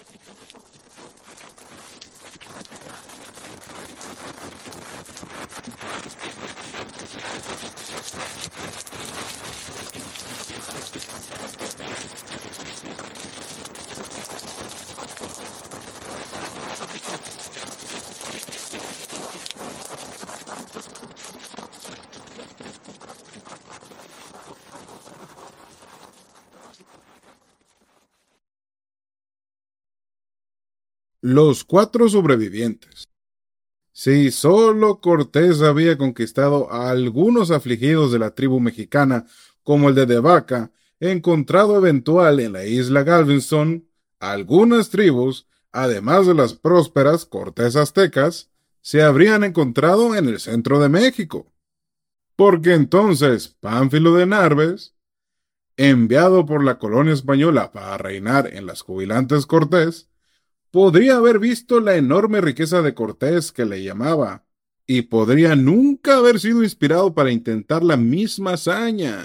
Los cuatro sobrevivientes. Si solo Cortés había conquistado a algunos afligidos de la tribu mexicana, como el de Vaca, encontrado eventual en la isla Galveston, algunas tribus, además de las prósperas Cortés aztecas, se habrían encontrado en el centro de México. Porque entonces Pánfilo de Narváez, enviado por la colonia española para reinar en las jubilantes Cortés, podría haber visto la enorme riqueza de Cortés que le llamaba, y podría nunca haber sido inspirado para intentar la misma hazaña.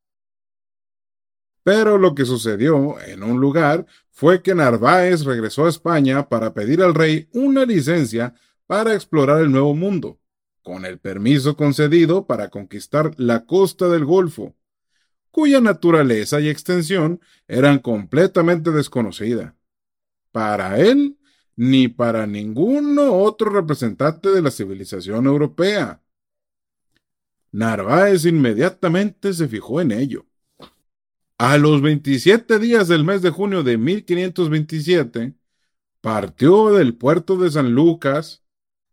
Pero lo que sucedió en un lugar fue que Narváez regresó a España para pedir al rey una licencia para explorar el Nuevo Mundo, con el permiso concedido para conquistar la costa del Golfo, cuya naturaleza y extensión eran completamente desconocidas para él ni para ninguno otro representante de la civilización europea. Narváez inmediatamente se fijó en ello. A los 27 días del mes de junio de 1527, partió del puerto de Sanlúcar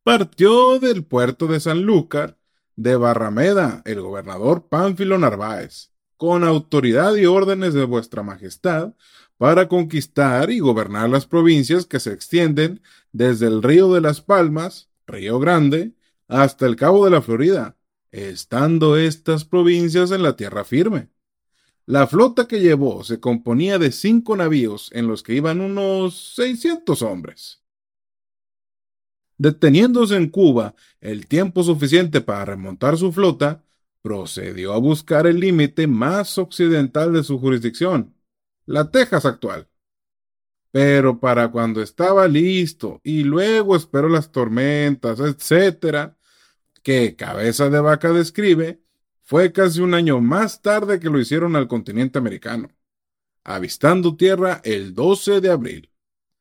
de Barrameda el gobernador Pánfilo Narváez, con autoridad y órdenes de vuestra majestad, para conquistar y gobernar las provincias que se extienden desde el río de las Palmas, Río Grande, hasta el Cabo de la Florida, estando estas provincias en la tierra firme. La flota que llevó se componía de 5 navíos en los que iban unos 600 hombres. Deteniéndose en Cuba el tiempo suficiente para remontar su flota, procedió a buscar el límite más occidental de su jurisdicción, la Texas actual. Pero para cuando estaba listo y luego esperó las tormentas, etcétera, que Cabeza de Vaca describe, fue casi un año más tarde que lo hicieron al continente americano, avistando tierra el 12 de abril.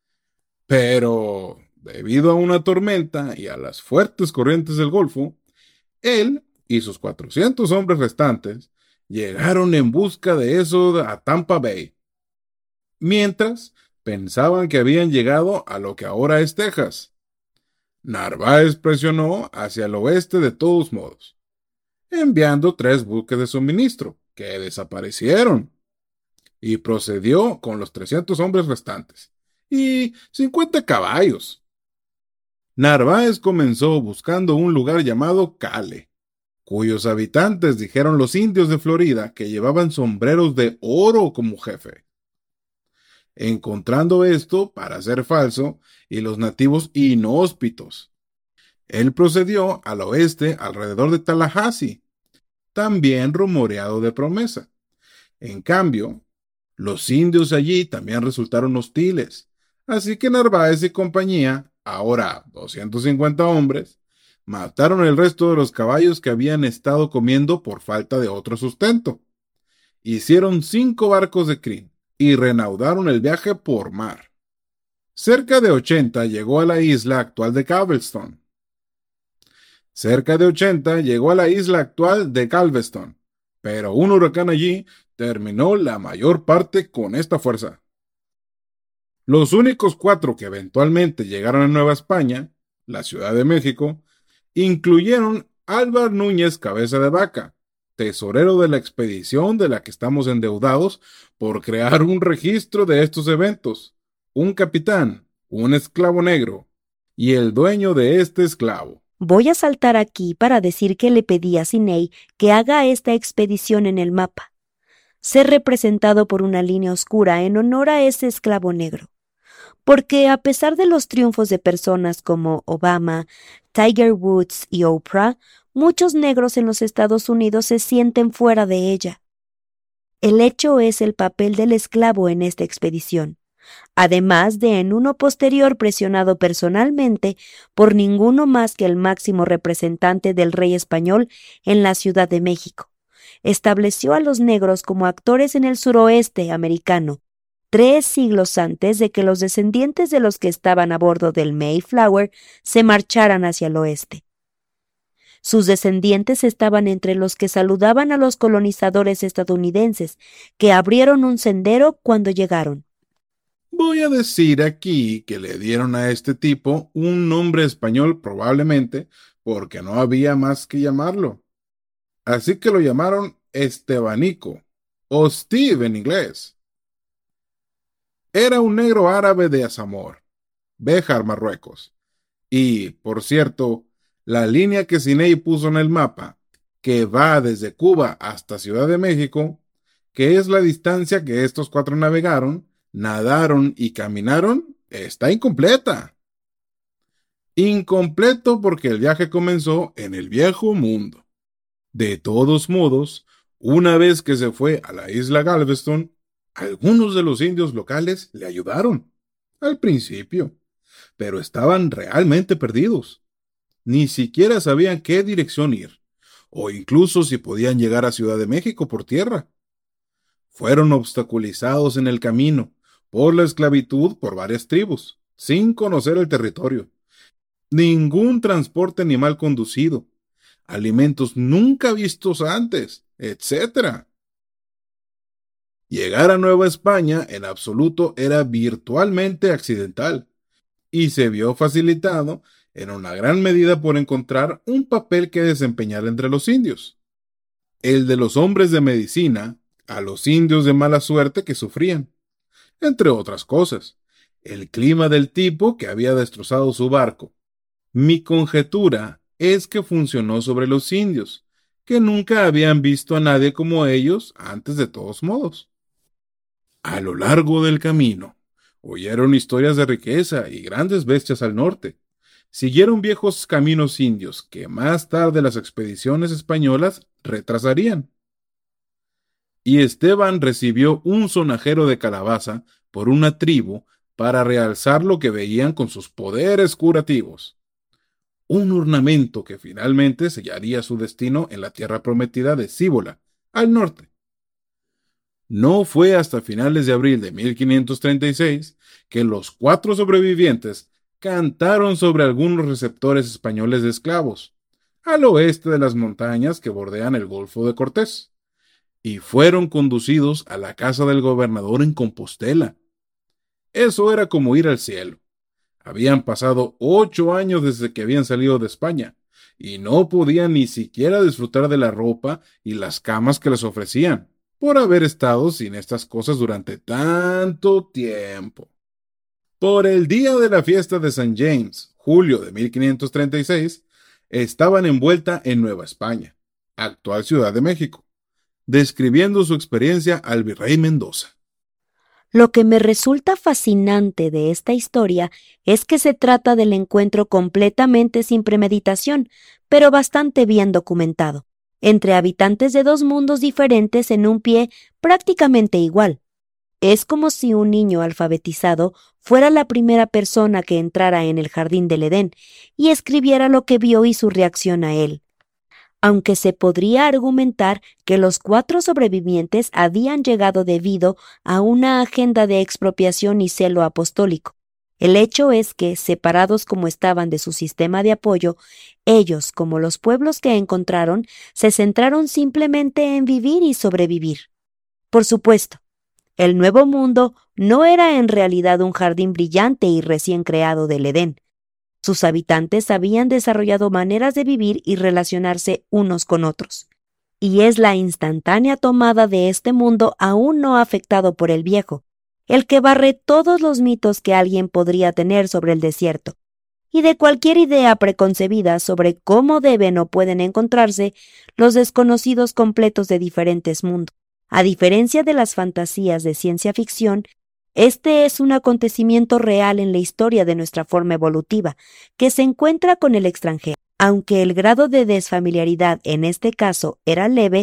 Pero, debido a una tormenta y a las fuertes corrientes del Golfo, él y sus 400 hombres restantes llegaron en busca de eso a Tampa Bay, mientras pensaban que habían llegado a lo que ahora es Texas. Narváez presionó hacia el oeste de todos modos, enviando 3 buques de suministro, que desaparecieron, y procedió con los 300 hombres restantes, y 50 caballos. Narváez comenzó buscando un lugar llamado Cale, cuyos habitantes dijeron los indios de Florida que llevaban sombreros de oro como jefe. Encontrando esto para ser falso y los nativos inhóspitos, él procedió al oeste alrededor de Tallahassee, también rumoreado de promesa. En cambio, los indios allí también resultaron hostiles, así que Narváez y compañía, ahora 250 hombres, mataron el resto de los caballos que habían estado comiendo por falta de otro sustento. Hicieron 5 barcos de crin y reanudaron el viaje por mar. Cerca de 80 llegó a la isla actual de Galveston. Pero un huracán allí terminó la mayor parte con esta fuerza. Los únicos 4 que eventualmente llegaron a Nueva España, la Ciudad de México, incluyeron Álvar Núñez Cabeza de Vaca, tesorero de la expedición de la que estamos endeudados por crear un registro de estos eventos, un capitán, un esclavo negro y el dueño de este esclavo. Voy a saltar aquí para decir que le pedí a Siney que haga esta expedición en el mapa. Ser representado por una línea oscura en honor a ese esclavo negro. Porque a pesar de los triunfos de personas como Obama, Tiger Woods y Oprah, muchos negros en los Estados Unidos se sienten fuera de ella. El hecho es el papel del esclavo en esta expedición. además de en uno posterior presionado personalmente por ninguno más que el máximo representante del rey español en la Ciudad de México. Estableció a los negros como actores en el suroeste americano, 3 siglos antes de que los descendientes de los que estaban a bordo del Mayflower se marcharan hacia el oeste. Sus descendientes estaban entre los que saludaban a los colonizadores estadounidenses, que abrieron un sendero cuando llegaron. Voy a decir aquí que le dieron a este tipo un nombre español probablemente porque no había más que llamarlo. Así que lo llamaron Estebanico, o Steve en inglés. Era un negro árabe de Azamor, Béjar, Marruecos. Y, por cierto, la línea que Sinei puso en el mapa, que va desde Cuba hasta Ciudad de México, que es la distancia que estos 4 navegaron, nadaron y caminaron, está incompleta. Incompleto porque el viaje comenzó en el Viejo Mundo. De todos modos, una vez que se fue a la isla Galveston, algunos de los indios locales le ayudaron, al principio, pero estaban realmente perdidos. Ni siquiera sabían qué dirección ir, o incluso si podían llegar a Ciudad de México por tierra. Fueron obstaculizados en el camino por la esclavitud por varias tribus, sin conocer el territorio. Ningún transporte animal conducido, alimentos nunca vistos antes, etc. Llegar a Nueva España en absoluto era virtualmente accidental y se vio facilitado en una gran medida por encontrar un papel que desempeñar entre los indios, el de los hombres de medicina a los indios de mala suerte que sufrían, entre otras cosas, el clima del tipo que había destrozado su barco. Mi conjetura es que funcionó sobre los indios, que nunca habían visto a nadie como ellos antes de todos modos. A lo largo del camino, oyeron historias de riqueza y grandes bestias al norte. Siguieron viejos caminos indios que más tarde las expediciones españolas retrasarían. Y Esteban recibió un sonajero de calabaza por una tribu para realzar lo que veían con sus poderes curativos. Un ornamento que finalmente sellaría su destino en la tierra prometida de Cíbola, al norte. No fue hasta finales de abril de 1536 que los 4 sobrevivientes cantaron sobre algunos receptores españoles de esclavos, al oeste de las montañas que bordean el Golfo de Cortés, y fueron conducidos a la casa del gobernador en Compostela. Eso era como ir al cielo. Habían pasado 8 años desde que habían salido de España, y no podían ni siquiera disfrutar de la ropa y las camas que les ofrecían, por haber estado sin estas cosas durante tanto tiempo. Por el día de la fiesta de San James, julio de 1536, estaban envuelta en Nueva España, actual Ciudad de México, describiendo su experiencia al virrey Mendoza. Lo que me resulta fascinante de esta historia es que se trata del encuentro completamente sin premeditación, pero bastante bien documentado, entre habitantes de 2 mundos diferentes en un pie prácticamente igual. Es como si un niño alfabetizado fuera la primera persona que entrara en el jardín del Edén y escribiera lo que vio y su reacción a él. Aunque se podría argumentar que los 4 sobrevivientes habían llegado debido a una agenda de expropiación y celo apostólico. El hecho es que, separados como estaban de su sistema de apoyo, ellos, como los pueblos que encontraron, se centraron simplemente en vivir y sobrevivir. Por supuesto, el Nuevo Mundo no era en realidad un jardín brillante y recién creado del Edén. Sus habitantes habían desarrollado maneras de vivir y relacionarse unos con otros. Y es la instantánea tomada de este mundo aún no afectado por el viejo, el que barre todos los mitos que alguien podría tener sobre el desierto, y de cualquier idea preconcebida sobre cómo deben o pueden encontrarse los desconocidos completos de diferentes mundos. A diferencia de las fantasías de ciencia ficción, este es un acontecimiento real en la historia de nuestra forma evolutiva, que se encuentra con el extranjero. Aunque el grado de desfamiliaridad en este caso era leve,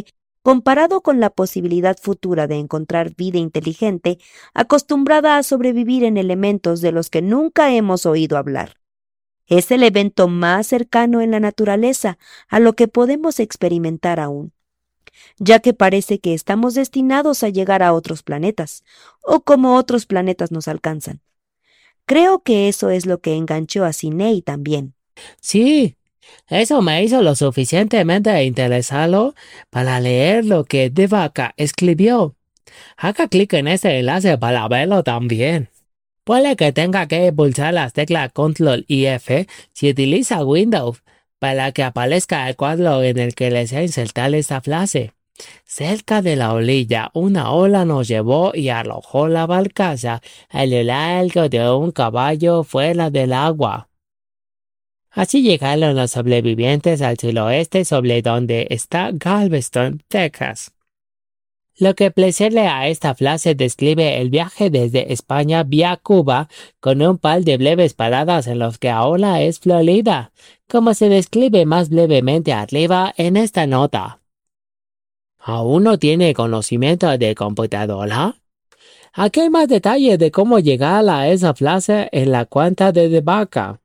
comparado con la posibilidad futura de encontrar vida inteligente acostumbrada a sobrevivir en elementos de los que nunca hemos oído hablar. Es el evento más cercano en la naturaleza a lo que podemos experimentar aún, ya que parece que estamos destinados a llegar a otros planetas, o como otros planetas nos alcanzan. Creo que eso es lo que enganchó a Sidney también. Sí, eso me hizo lo suficientemente interesado para leer lo que De Vaca escribió. Haga clic en este enlace para verlo también. Puede que tenga que pulsar las teclas Control y F si utiliza Windows para que aparezca el cuadro en el que desea insertar esta frase. Cerca de la orilla, una ola nos llevó y arrojó la barcaza a lo largo de un caballo fuera del agua. Así llegaron los sobrevivientes al suroeste sobre donde está Galveston, Texas. Lo que precede a esta frase describe el viaje desde España vía Cuba con un par de breves paradas en los que ahora es Florida, como se describe más brevemente arriba en esta nota. ¿Aún no tiene conocimiento de computadora? Aquí hay más detalles de cómo llegar a esa frase en la cuenta de Vaca.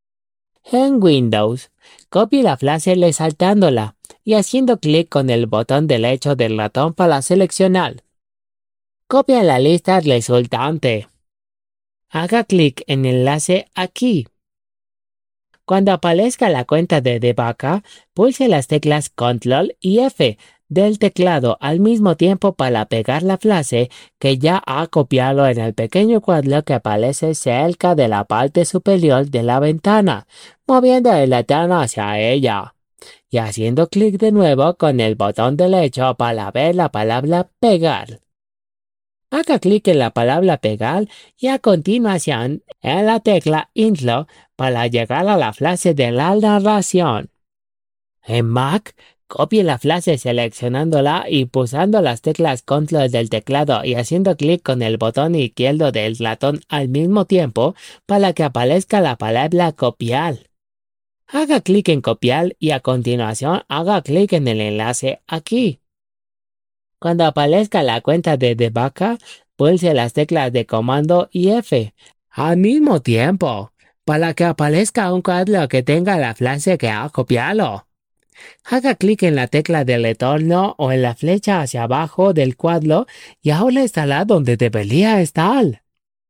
En Windows, copie la frase resaltándola y haciendo clic con el botón derecho del ratón para seleccionar. Copia la lista resultante. Haga clic en el enlace aquí. Cuando aparezca la cuenta de Vaca, pulse las teclas Control y F del teclado al mismo tiempo para pegar la frase que ya ha copiado en el pequeño cuadro que aparece cerca de la parte superior de la ventana, moviendo el ratón hacia ella, y haciendo clic de nuevo con el botón derecho para ver la palabra pegar. Haga clic en la palabra pegar y a continuación en la tecla Intro para llegar a la frase de la narración. En Mac, copie la frase seleccionándola y pulsando las teclas Control del teclado y haciendo clic con el botón izquierdo del ratón al mismo tiempo para que aparezca la palabra copiar. Haga clic en copiar y a continuación haga clic en el enlace aquí. Cuando aparezca la cuenta de Vaca, pulse las teclas de comando y F al mismo tiempo para que aparezca un cuadro que tenga la frase que ha copiado. Haga clic en la tecla de retorno o en la flecha hacia abajo del cuadro y ahora estará donde debería estar.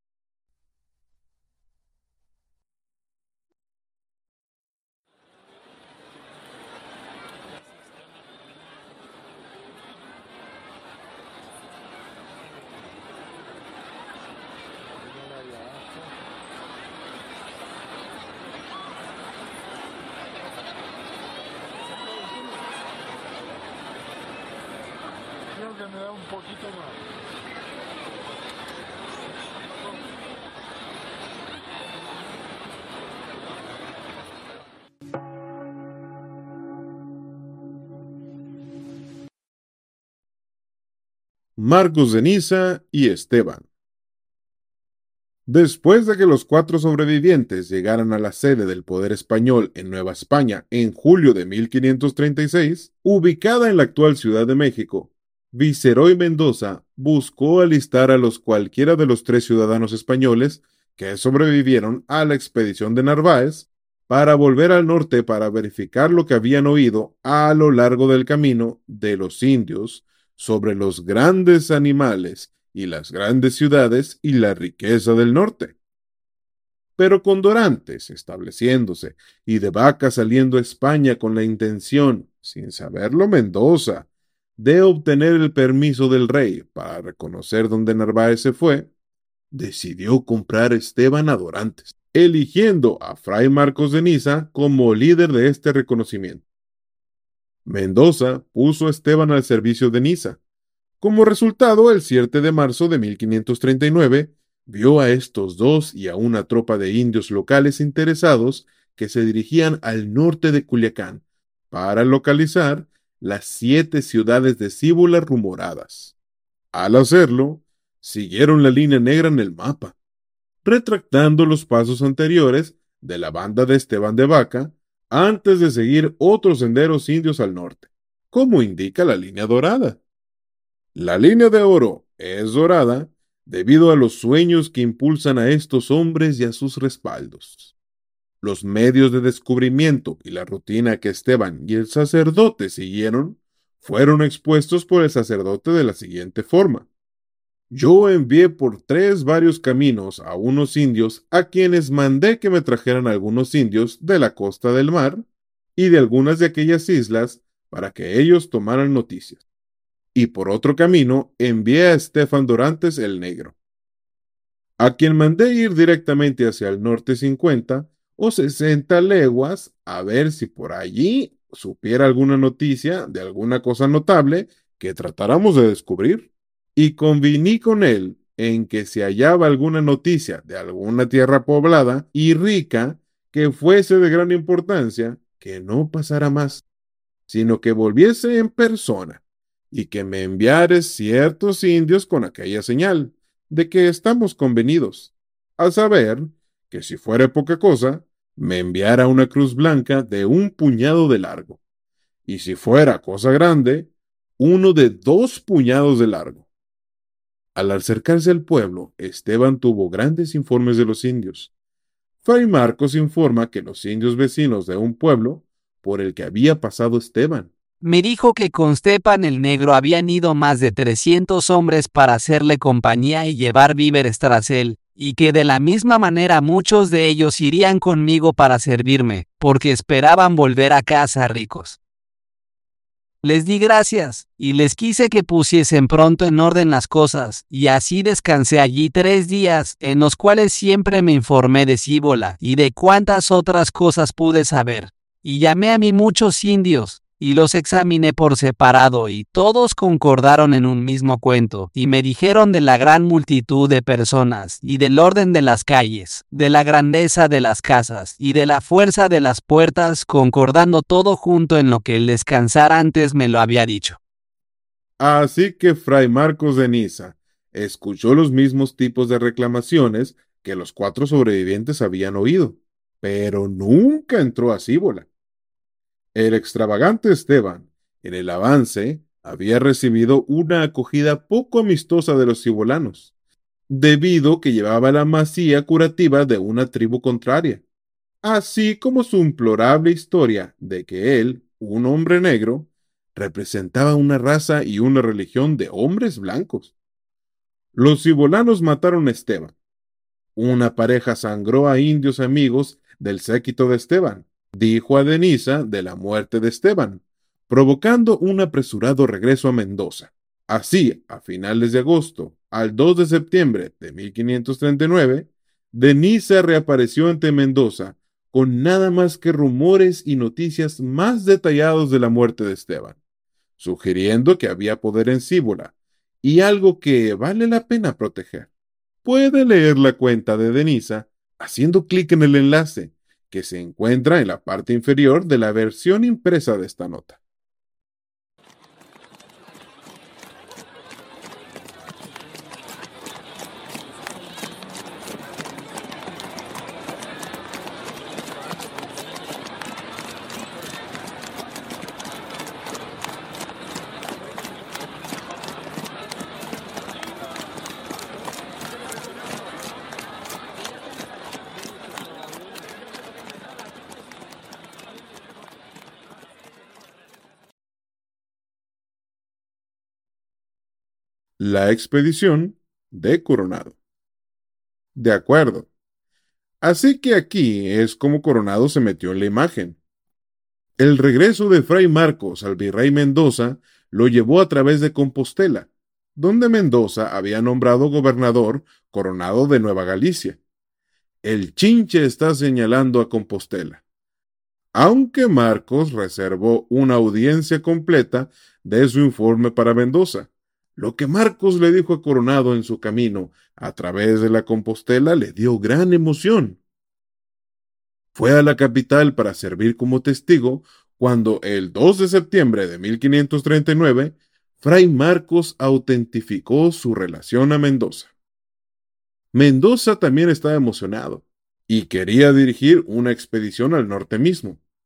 Creo que me da un poquito más. Marcos de Niza y Esteban. Después de que los 4 sobrevivientes llegaran a la sede del poder español en Nueva España en julio de 1536, ubicada en la actual Ciudad de México, Viceroy Mendoza buscó alistar a los cualquiera de los 3 ciudadanos españoles que sobrevivieron a la expedición de Narváez para volver al norte para verificar lo que habían oído a lo largo del camino de los indios sobre los grandes animales y las grandes ciudades y la riqueza del norte. Pero con Dorantes estableciéndose y de Vaca saliendo a España con la intención, sin saberlo Mendoza, de obtener el permiso del rey para reconocer dónde Narváez se fue, decidió comprar Esteban a Dorantes, eligiendo a Fray Marcos de Niza como líder de este reconocimiento. Mendoza puso a Esteban al servicio de Niza. Como resultado, el 7 de marzo de 1539, vio a estos dos y a una tropa de indios locales interesados que se dirigían al norte de Culiacán para localizar las 7 ciudades de Cíbola rumoradas. Al hacerlo, siguieron la línea negra en el mapa, retractando los pasos anteriores de la banda de Esteban de Vaca antes de seguir otros senderos indios al norte. como indica la línea dorada. La línea de oro es dorada debido a los sueños que impulsan a estos hombres y a sus respaldos. Los medios de descubrimiento y la rutina que Esteban y el sacerdote siguieron fueron expuestos por el sacerdote de la siguiente forma. Yo envié por 3 varios caminos a unos indios a quienes mandé que me trajeran algunos indios de la costa del mar y de algunas de aquellas islas para que ellos tomaran noticias. Y por otro camino envié a Estefan Dorantes el Negro, a quien mandé ir directamente hacia el norte 50 o 60 leguas a ver si por allí supiera alguna noticia de alguna cosa notable que tratáramos de descubrir. Y conviní con él en que si hallaba alguna noticia de alguna tierra poblada y rica que fuese de gran importancia, que no pasara más, sino que volviese en persona y que me enviares ciertos indios con aquella señal de que estamos convenidos, a saber, que si fuera poca cosa, me enviara una cruz blanca de 1 puñado de largo, y si fuera cosa grande, uno de 2 puñados de largo. Al acercarse al pueblo, Esteban tuvo grandes informes de los indios. Fray Marcos informa que los indios vecinos de un pueblo por el que había pasado Esteban. Me dijo que con Stepan el Negro habían ido más de 300 hombres para hacerle compañía y llevar víveres tras él, y que de la misma manera muchos de ellos irían conmigo para servirme, porque esperaban volver a casa ricos. Les di gracias, y les quise que pusiesen pronto en orden las cosas, y así descansé allí 3 días, en los cuales siempre me informé de Cíbola y de cuantas otras cosas pude saber. Y llamé a mí muchos indios, y los examiné por separado, y todos concordaron en un mismo cuento, y me dijeron de la gran multitud de personas, y del orden de las calles, de la grandeza de las casas, y de la fuerza de las puertas, concordando todo junto en lo que el descansar antes me lo había dicho. Así que Fray Marcos de Niza escuchó los mismos tipos de reclamaciones que los 4 sobrevivientes habían oído, pero nunca entró a Cíbola. El extravagante Esteban, en el avance, había recibido una acogida poco amistosa de los cibolanos, debido que llevaba la masía curativa de una tribu contraria, así como su implorable historia de que él, un hombre negro, representaba una raza y una religión de hombres blancos. Los cibolanos mataron a Esteban. Una pareja sangró a indios amigos del séquito de Esteban, dijo a Denisa de la muerte de Esteban, provocando un apresurado regreso a Mendoza. Así, a finales de agosto, al 2 de septiembre de 1539, Denisa reapareció ante Mendoza con nada más que rumores y noticias más detallados de la muerte de Esteban, sugiriendo que había poder en Cíbola y algo que vale la pena proteger. Puede leer la cuenta de Denisa haciendo clic en el enlace que se encuentra en la parte inferior de la versión impresa de esta nota. La expedición de Coronado. De acuerdo. Así que aquí es como Coronado se metió en la imagen. El regreso de Fray Marcos al virrey Mendoza lo llevó a través de Compostela, donde Mendoza había nombrado gobernador Coronado de Nueva Galicia. El chinche está señalando a Compostela, aunque Marcos reservó una audiencia completa de su informe para Mendoza. Lo que Marcos le dijo a Coronado en su camino a través de la Compostela le dio gran emoción. Fue a la capital para servir como testigo cuando el 2 de septiembre de 1539 Fray Marcos autentificó su relación a Mendoza. Mendoza también estaba emocionado y quería dirigir una expedición al norte mismo.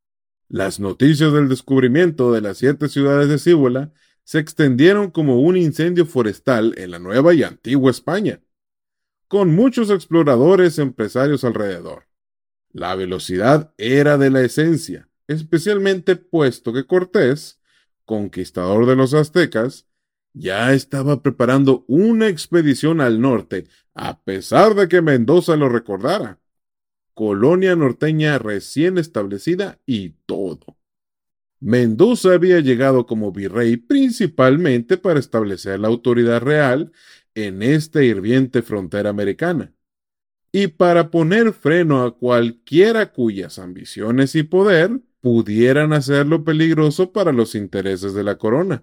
Las noticias del descubrimiento de las 7 ciudades de Cibola se extendieron como un incendio forestal en la Nueva y Antigua España, con muchos exploradores empresarios alrededor. La velocidad era de la esencia, especialmente puesto que Cortés, conquistador de los aztecas, ya estaba preparando una expedición al norte, a pesar de que Mendoza lo recordara. Colonia norteña recién establecida y todo. Mendoza había llegado como virrey principalmente para establecer la autoridad real en esta hirviente frontera americana y para poner freno a cualquiera cuyas ambiciones y poder pudieran hacerlo peligroso para los intereses de la corona.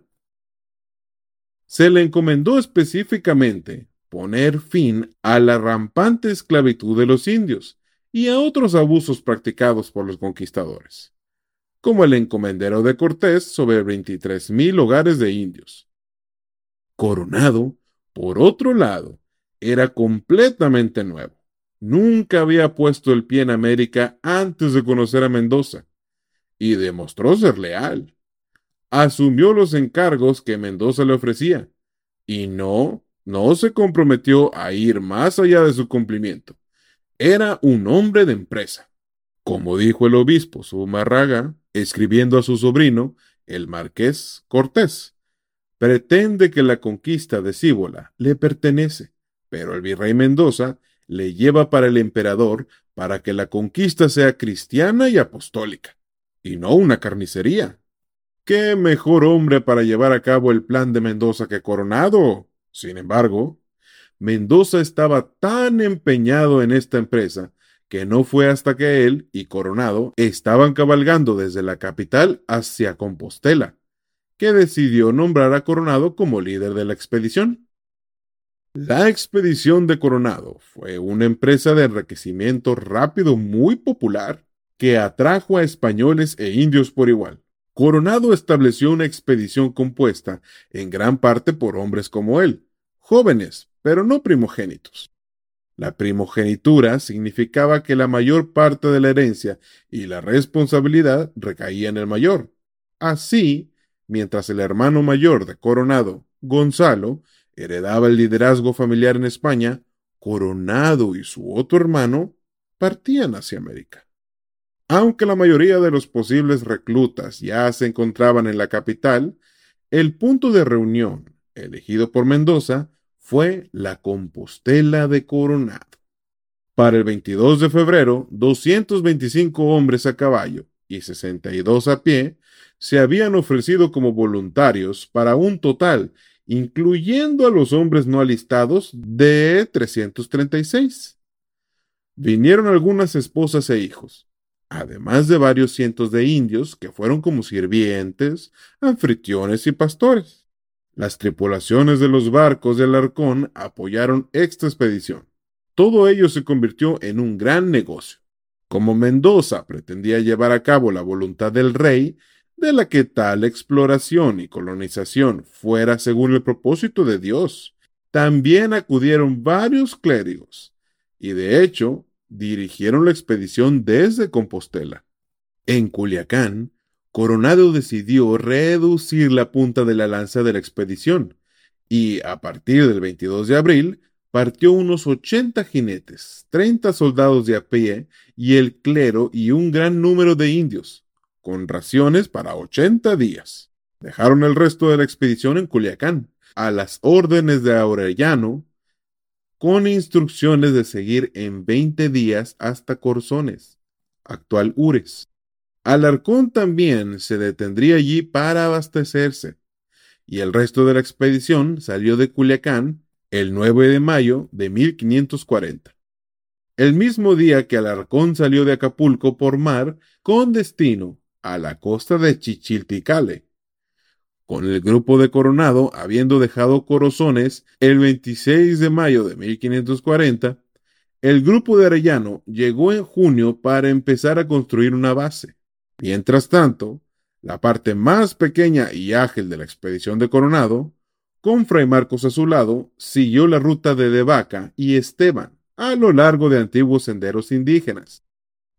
Se le encomendó específicamente poner fin a la rampante esclavitud de los indios y a otros abusos practicados por los conquistadores, como el encomendero de Cortés sobre 23,000 hogares de indios. Coronado, por otro lado, era completamente nuevo. Nunca había puesto el pie en América antes de conocer a Mendoza, y demostró ser leal. Asumió los encargos que Mendoza le ofrecía, y no se comprometió a ir más allá de su cumplimiento. Era un hombre de empresa. Como dijo el obispo Zumárraga, escribiendo a su sobrino, el marqués Cortés, pretende que la conquista de Cibola le pertenece, pero el virrey Mendoza le lleva para el emperador para que la conquista sea cristiana y apostólica, y no una carnicería. ¿Qué mejor hombre para llevar a cabo el plan de Mendoza que Coronado? Sin embargo, Mendoza estaba tan empeñado en esta empresa que no fue hasta que él y Coronado estaban cabalgando desde la capital hacia Compostela, que decidió nombrar a Coronado como líder de la expedición. La expedición de Coronado fue una empresa de enriquecimiento rápido muy popular que atrajo a españoles e indios por igual. Coronado estableció una expedición compuesta en gran parte por hombres como él, jóvenes, pero no primogénitos. La primogenitura significaba que la mayor parte de la herencia y la responsabilidad recaía en el mayor. Así, mientras el hermano mayor de Coronado, Gonzalo, heredaba el liderazgo familiar en España, Coronado y su otro hermano partían hacia América. Aunque la mayoría de los posibles reclutas ya se encontraban en la capital, el punto de reunión elegido por Mendoza fue la Compostela de Coronado. Para el 22 de febrero, 225 hombres a caballo y 62 a pie se habían ofrecido como voluntarios para un total, incluyendo a los hombres no alistados, de 336. Vinieron algunas esposas e hijos, además de varios cientos de indios que fueron como sirvientes, anfitriones y pastores. Las tripulaciones de los barcos de Alarcón apoyaron esta expedición. Todo ello se convirtió en un gran negocio. Como Mendoza pretendía llevar a cabo la voluntad del rey, de la que tal exploración y colonización fuera según el propósito de Dios, también acudieron varios clérigos, y de hecho, dirigieron la expedición desde Compostela. En Culiacán, Coronado decidió reducir la punta de la lanza de la expedición y, a partir del 22 de abril, partió unos 80 jinetes, 30 soldados de a pie y el clero y un gran número de indios, con raciones para 80 días. Dejaron el resto de la expedición en Culiacán, a las órdenes de Aureliano, con instrucciones de seguir en 20 días hasta Corzones, actual Ures. Alarcón también se detendría allí para abastecerse, y el resto de la expedición salió de Culiacán el 9 de mayo de 1540. El mismo día que Alarcón salió de Acapulco por mar con destino a la costa de Chichilticale, con el grupo de Coronado habiendo dejado Corazones el 26 de mayo de 1540, el grupo de Arellano llegó en junio para empezar a construir una base. Mientras tanto, la parte más pequeña y ágil de la expedición de Coronado, con Fray Marcos a su lado, siguió la ruta de Vaca y Esteban a lo largo de antiguos senderos indígenas,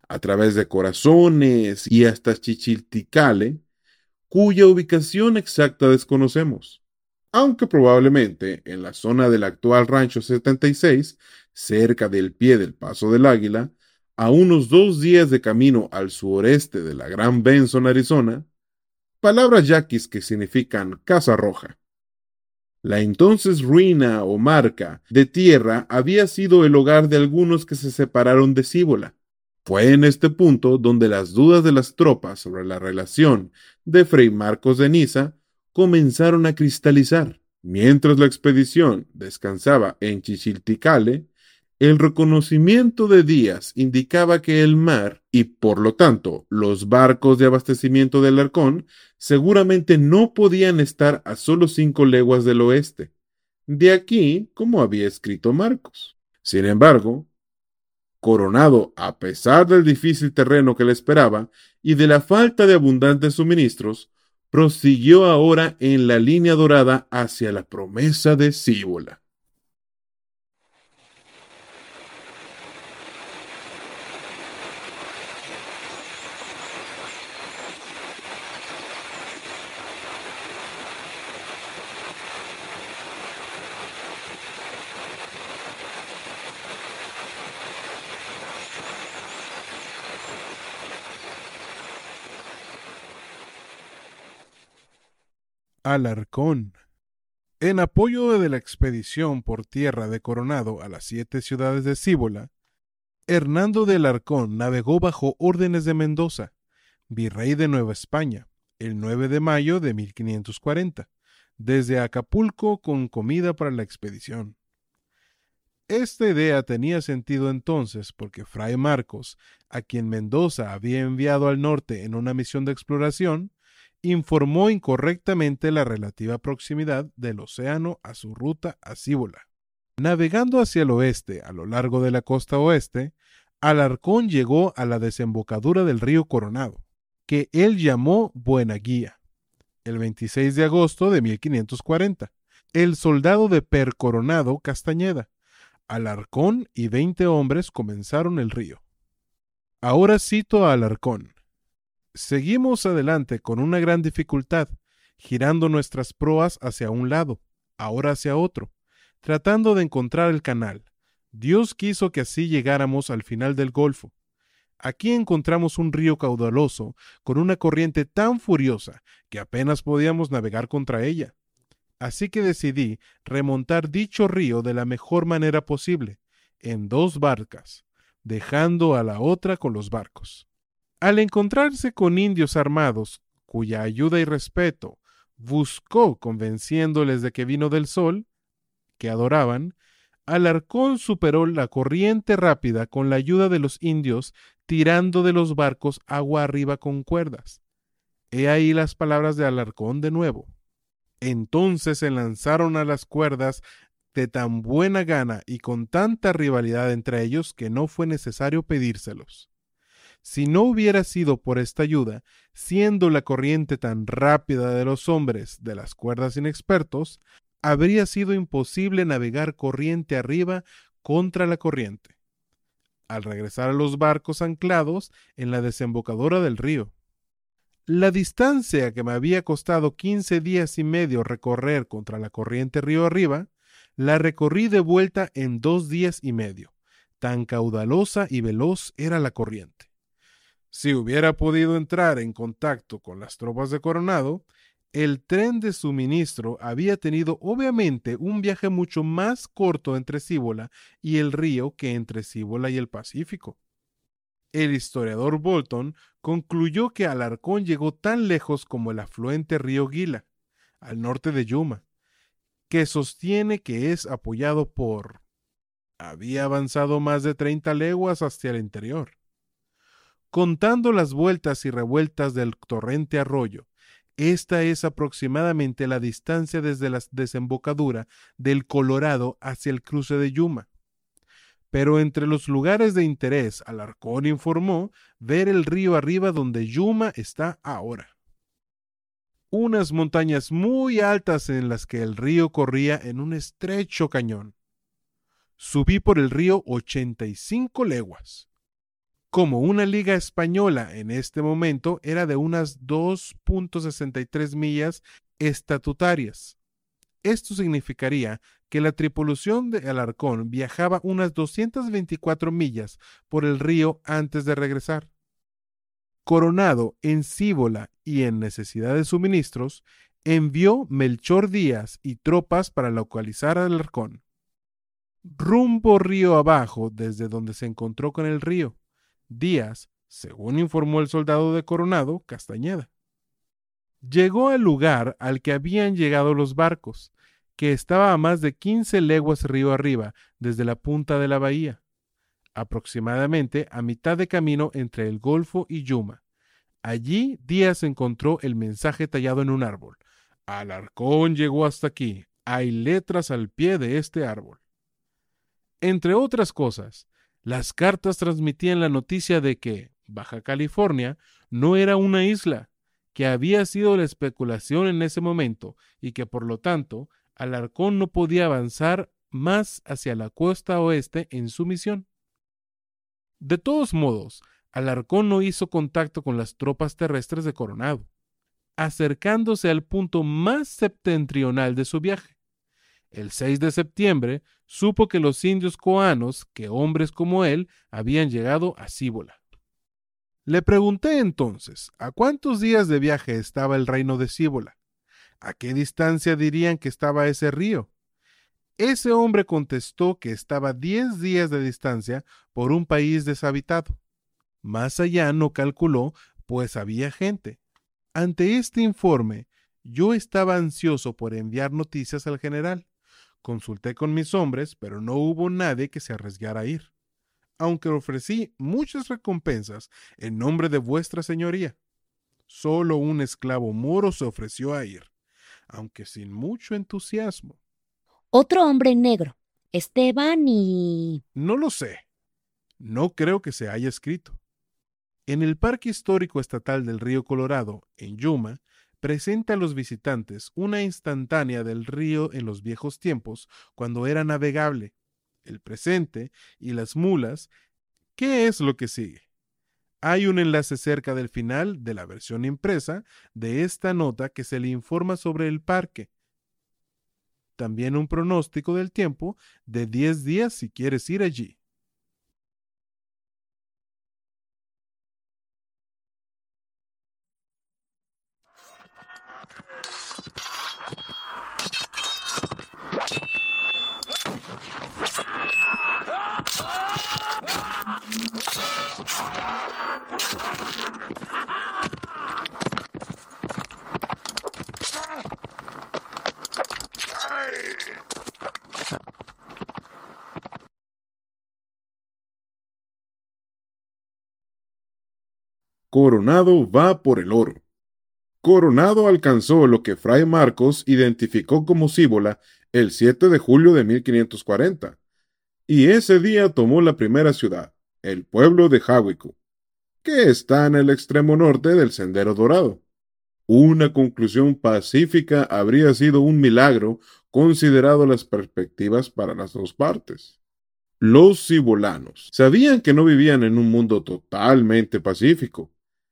a través de Corazones y hasta Chichilticale, cuya ubicación exacta desconocemos, aunque probablemente en la zona del actual Rancho 76, cerca del pie del Paso del Águila, a unos 2 días de camino al sureste de la Gran Benson, Arizona, palabras yaquis que significan Casa Roja. La entonces ruina o marca de tierra había sido el hogar de algunos que se separaron de Cíbola. Fue en este punto donde las dudas de las tropas sobre la relación de Fray Marcos de Niza comenzaron a cristalizar. Mientras la expedición descansaba en Chichilticale, el reconocimiento de Díaz indicaba que el mar y, por lo tanto, los barcos de abastecimiento del Alarcón seguramente no podían estar a solo 5 leguas del oeste. De aquí, como había escrito Marcos. Sin embargo, Coronado, a pesar del difícil terreno que le esperaba y de la falta de abundantes suministros, prosiguió ahora en la línea dorada hacia la promesa de Cíbola. Alarcón. En apoyo de la expedición por tierra de Coronado a las 7 ciudades de Cíbola, Hernando de Alarcón navegó bajo órdenes de Mendoza, virrey de Nueva España, el 9 de mayo de 1540, desde Acapulco con comida para la expedición. Esta idea tenía sentido entonces porque Fray Marcos, a quien Mendoza había enviado al norte en una misión de exploración, informó incorrectamente la relativa proximidad del océano a su ruta a Cíbola. Navegando hacia el oeste a lo largo de la costa oeste, Alarcón llegó a la desembocadura del río Coronado, que él llamó Buena Guía, el 26 de agosto de 1540. El soldado de Per Coronado Castañeda, Alarcón y 20 hombres comenzaron el río. Ahora cito a Alarcón. Seguimos adelante con una gran dificultad, girando nuestras proas hacia un lado, ahora hacia otro, tratando de encontrar el canal. Dios quiso que así llegáramos al final del golfo. Aquí encontramos un río caudaloso, con una corriente tan furiosa que apenas podíamos navegar contra ella. Así que decidí remontar dicho río de la mejor manera posible, en 2 barcas, dejando a la otra con los barcos. Al encontrarse con indios armados, cuya ayuda y respeto buscó convenciéndoles de que vino del sol, que adoraban, Alarcón superó la corriente rápida con la ayuda de los indios tirando de los barcos agua arriba con cuerdas. He ahí las palabras de Alarcón de nuevo. Entonces se lanzaron a las cuerdas de tan buena gana y con tanta rivalidad entre ellos que no fue necesario pedírselos. Si no hubiera sido por esta ayuda, siendo la corriente tan rápida de los hombres de las cuerdas inexpertos, habría sido imposible navegar corriente arriba contra la corriente. Al regresar a los barcos anclados en la desembocadura del río, la distancia que me había costado 15 días y medio recorrer contra la corriente río arriba, la recorrí de vuelta en 2 días y medio. Tan caudalosa y veloz era la corriente. Si hubiera podido entrar en contacto con las tropas de Coronado, el tren de suministro había tenido obviamente un viaje mucho más corto entre Cíbola y el río que entre Cíbola y el Pacífico. El historiador Bolton concluyó que Alarcón llegó tan lejos como el afluente río Gila, al norte de Yuma, que sostiene que es apoyado por... Había avanzado más de 30 leguas hacia el interior. Contando las vueltas y revueltas del torrente arroyo, esta es aproximadamente la distancia desde la desembocadura del Colorado hacia el cruce de Yuma. Pero entre los lugares de interés, Alarcón informó ver el río arriba donde Yuma está ahora. Unas montañas muy altas en las que el río corría en un estrecho cañón. Subí por el río 85 leguas. como una liga española en este momento era de unas 2.63 millas estatutarias. Esto significaría que la tripulación de Alarcón viajaba unas 224 millas por el río antes de regresar. Coronado en Cíbola y en necesidad de suministros, envió Melchor Díaz y tropas para localizar a Alarcón. Rumbo río abajo, desde donde se encontró con el río, Díaz, según informó el soldado de Coronado, Castañeda. Llegó al lugar al que habían llegado los barcos, que estaba a más de 15 leguas río arriba, desde la punta de la bahía, aproximadamente a mitad de camino entre el Golfo y Yuma. Allí Díaz encontró el mensaje tallado en un árbol. Alarcón llegó hasta aquí. Hay letras al pie de este árbol. Entre otras cosas, las cartas transmitían la noticia de que Baja California no era una isla, que había sido la especulación en ese momento y que por lo tanto Alarcón no podía avanzar más hacia la costa oeste en su misión. De todos modos, Alarcón no hizo contacto con las tropas terrestres de Coronado, acercándose al punto más septentrional de su viaje. El 6 de septiembre supo que los indios coanos, que hombres como él, habían llegado a Cíbola. Le pregunté entonces, ¿a cuántos días de viaje estaba el reino de Cíbola? ¿A qué distancia dirían que estaba ese río? Ese hombre contestó que estaba 10 días de distancia por un país deshabitado. Más allá no calculó, pues había gente. Ante este informe, yo estaba ansioso por enviar noticias al general. Consulté con mis hombres, pero no hubo nadie que se arriesgara a ir, aunque ofrecí muchas recompensas en nombre de vuestra señoría. Solo un esclavo moro se ofreció a ir, aunque sin mucho entusiasmo. Otro hombre negro, Esteban y... No lo sé. No creo que se haya escrito. En el Parque Histórico Estatal del Río Colorado, en Yuma, presenta a los visitantes una instantánea del río en los viejos tiempos, cuando era navegable, el presente y las mulas. ¿Qué es lo que sigue? Hay un enlace cerca del final de la versión impresa de esta nota que se le informa sobre el parque. También un pronóstico del tiempo de 10 días si quieres ir allí. Coronado va por el oro. Coronado alcanzó lo que Fray Marcos identificó como Cíbola el 7 de julio de 1540, y ese día tomó la primera ciudad, el pueblo de Jáuico, que está en el extremo norte del Sendero Dorado. Una conclusión pacífica habría sido un milagro, considerado las perspectivas para las dos partes. Los cibolanos sabían que no vivían en un mundo totalmente pacífico.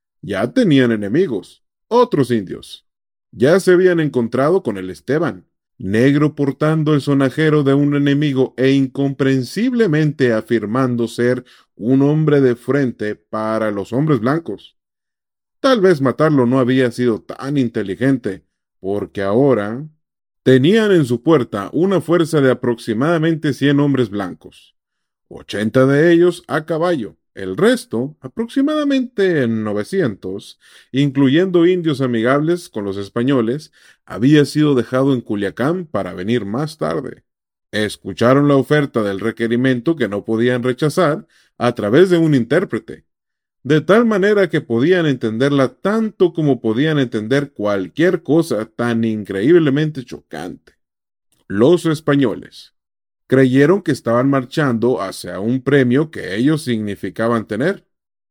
Ya tenían enemigos, otros indios. Ya se habían encontrado con el Esteban, negro portando el sonajero de un enemigo e incomprensiblemente afirmando ser un hombre de frente para los hombres blancos. Tal vez matarlo no había sido tan inteligente, porque ahora tenían en su puerta una fuerza de aproximadamente 100 hombres blancos, 80 de ellos a caballo. El resto, aproximadamente 900, incluyendo indios amigables con los españoles, había sido dejado en Culiacán para venir más tarde. Escucharon la oferta del requerimiento que no podían rechazar a través de un intérprete, de tal manera que podían entenderla tanto como podían entender cualquier cosa tan increíblemente chocante. Los españoles creyeron que estaban marchando hacia un premio que ellos significaban tener,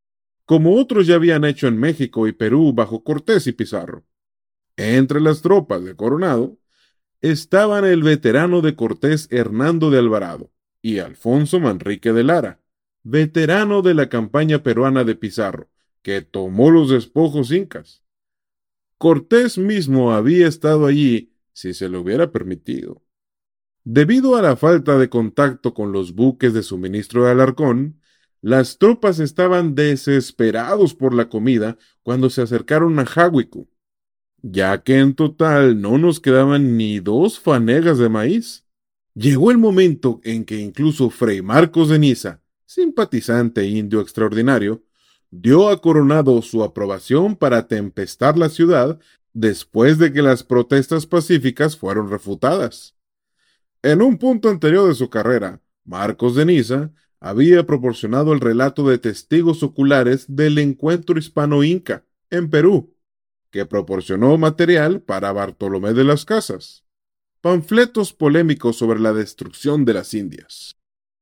como otros ya habían hecho en México y Perú bajo Cortés y Pizarro. Entre las tropas de Coronado estaban el veterano de Cortés Hernando de Alvarado y Alfonso Manrique de Lara, veterano de la campaña peruana de Pizarro, que tomó los despojos incas. Cortés mismo había estado allí si se lo hubiera permitido. Debido a la falta de contacto con los buques de suministro de Alarcón, las tropas estaban desesperados por la comida cuando se acercaron a Jáuico, ya que en total no nos quedaban ni 2 fanegas de maíz. Llegó el momento en que incluso Fray Marcos de Niza, simpatizante indio extraordinario, dio a Coronado su aprobación para tempestar la ciudad después de que las protestas pacíficas fueron refutadas. En un punto anterior de su carrera, Marcos de Niza había proporcionado el relato de testigos oculares del encuentro hispano-inca en Perú, que proporcionó material para Bartolomé de las Casas. Panfletos polémicos sobre la destrucción de las Indias.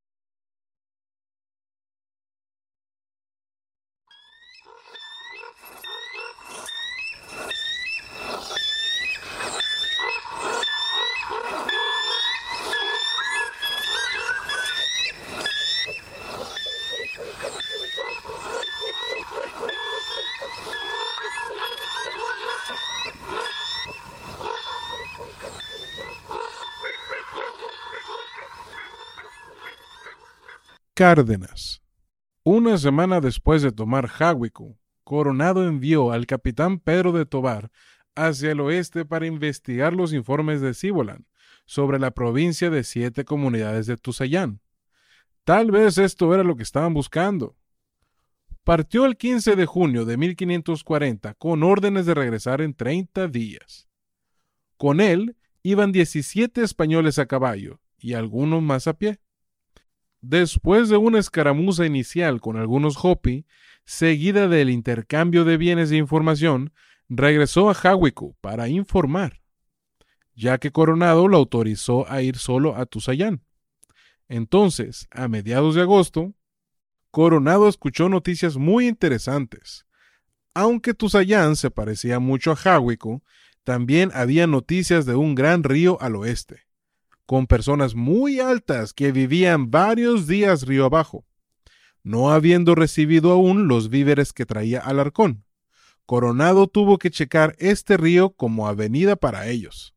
Cárdenas. Una semana después de tomar Jáuico, Coronado envió al capitán Pedro de Tovar hacia el oeste para investigar los informes de Cibolan sobre la provincia de 7 comunidades de Tuzayán. Tal vez esto era lo que estaban buscando. Partió el 15 de junio de 1540 con órdenes de regresar en 30 días. Con él iban 17 españoles a caballo y algunos más a pie. Después de una escaramuza inicial con algunos Hopi, seguida del intercambio de bienes e información, regresó a Jáuico para informar, ya que Coronado lo autorizó a ir solo a Tuzayán. Entonces, a mediados de agosto, Coronado escuchó noticias muy interesantes. Aunque Tuzayán se parecía mucho a Jáuico, también había noticias de un gran río al oeste, con personas muy altas que vivían varios días río abajo, no habiendo recibido aún los víveres que traía Alarcón. Coronado tuvo que checar este río como avenida para ellos.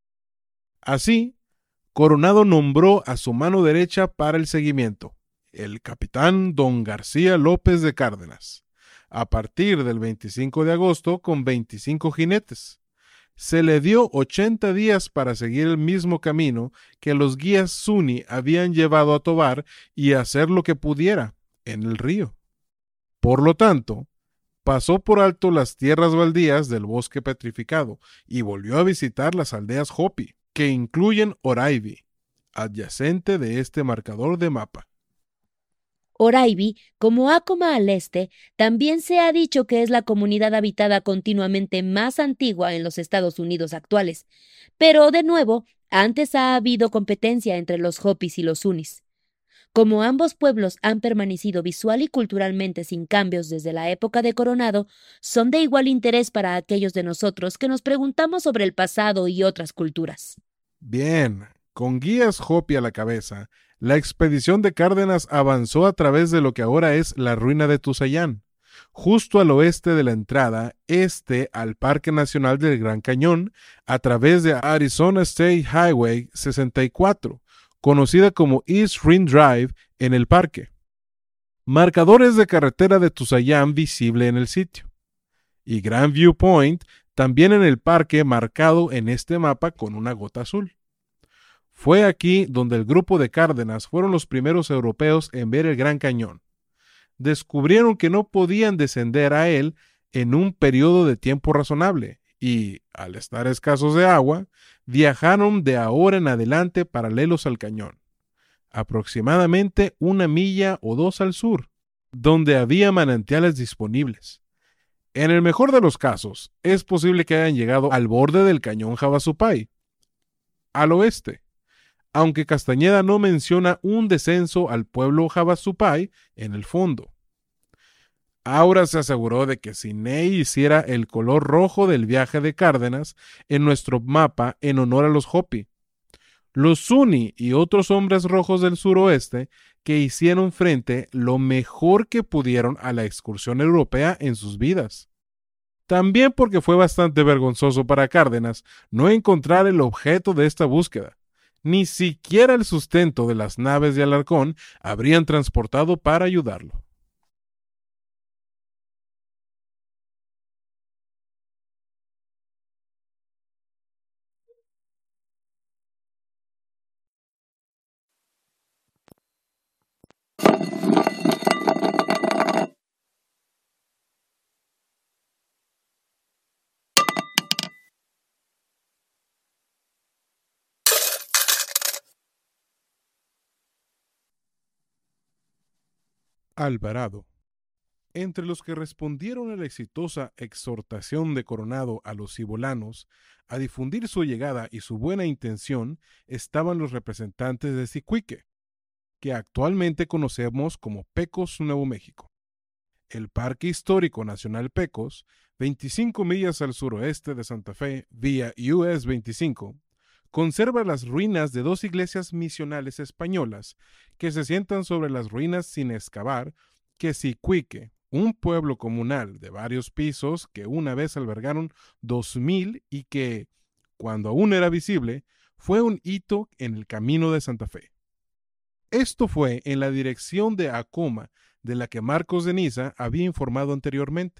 Así, Coronado nombró a su mano derecha para el seguimiento, el capitán don García López de Cárdenas, a partir del 25 de agosto con 25 jinetes. Se le dio 80 días para seguir el mismo camino que los guías Zuni habían llevado a Tovar y hacer lo que pudiera en el río. Por lo tanto, pasó por alto las tierras baldías del bosque petrificado y volvió a visitar las aldeas Hopi, que incluyen Oraibi, adyacente de este marcador de mapa. Oraibi, como Acoma al este, también se ha dicho que es la comunidad habitada continuamente más antigua en los Estados Unidos actuales. Pero, de nuevo, antes ha habido competencia entre los Hopis y los Zunis. Como ambos pueblos han permanecido visual y culturalmente sin cambios desde la época de Coronado, son de igual interés para aquellos de nosotros que nos preguntamos sobre el pasado y otras culturas. Bien, con guías Hopi a la cabeza, la expedición de Cárdenas avanzó a través de lo que ahora es la ruina de Tuzayán, justo al oeste de la entrada, al Parque Nacional del Gran Cañón, a través de Arizona State Highway 64, conocida como East Rim Drive en el parque. Marcadores de carretera de Tuzayán visible en el sitio. Y Grand View Point también en el parque, marcado en este mapa con una gota azul. Fue aquí donde el grupo de Cárdenas fueron los primeros europeos en ver el Gran Cañón. Descubrieron que no podían descender a él en un periodo de tiempo razonable y, al estar escasos de agua, viajaron de ahora en adelante paralelos al cañón, aproximadamente 1 milla o 2 al sur, donde había manantiales disponibles. En el mejor de los casos, es posible que hayan llegado al borde del cañón Havasupai, al oeste, aunque Castañeda no menciona un descenso al pueblo Havasupai en el fondo. Aura se aseguró de que Sinei hiciera el color rojo del viaje de Cárdenas en nuestro mapa en honor a los Hopi. Los Zuni y otros hombres rojos del suroeste que hicieron frente lo mejor que pudieron a la excursión europea en sus vidas. También porque fue bastante vergonzoso para Cárdenas no encontrar el objeto de esta búsqueda. Ni siquiera el sustento de las naves de Alarcón habrían transportado para ayudarlo. Alvarado. Entre los que respondieron a la exitosa exhortación de Coronado a los cibolanos a difundir su llegada y su buena intención estaban los representantes de Siquique, que actualmente conocemos como Pecos, Nuevo México. El Parque Histórico Nacional Pecos, 25 millas al suroeste de Santa Fe, vía US 25, conserva las ruinas de dos iglesias misionales españolas que se sientan sobre las ruinas sin excavar que Siquique, un pueblo comunal de varios pisos que una vez albergaron 2000 y que, cuando aún era visible, fue un hito en el camino de Santa Fe. Esto fue en la dirección de Acoma, de la que Marcos de Niza había informado anteriormente.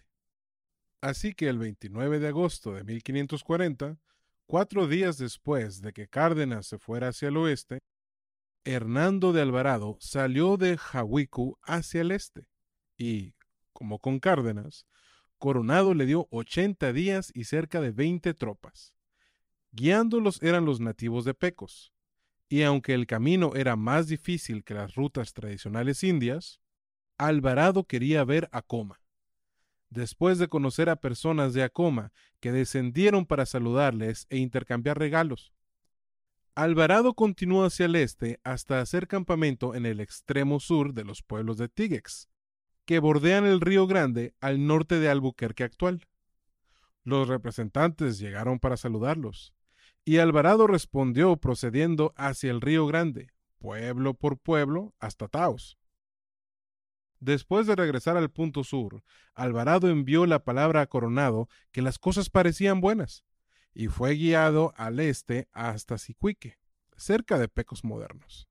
Así que el 29 de agosto de 1540, 4 días después de que Cárdenas se fuera hacia el oeste, Hernando de Alvarado salió de Jahuicu hacia el este y, como con Cárdenas, Coronado le dio 80 días y cerca de 20 tropas. Guiándolos eran los nativos de Pecos, y aunque el camino era más difícil que las rutas tradicionales indias, Alvarado quería ver Acoma. Después de conocer a personas de Acoma que descendieron para saludarles e intercambiar regalos, Alvarado continuó hacia el este hasta hacer campamento en el extremo sur de los pueblos de Tíguex, que bordean el Río Grande al norte de Albuquerque actual. Los representantes llegaron para saludarlos, y Alvarado respondió procediendo hacia el Río Grande, pueblo por pueblo, hasta Taos. Después de regresar al punto sur, Alvarado envió la palabra a Coronado que las cosas parecían buenas, y fue guiado al este hasta Siquique, cerca de Pecos modernos.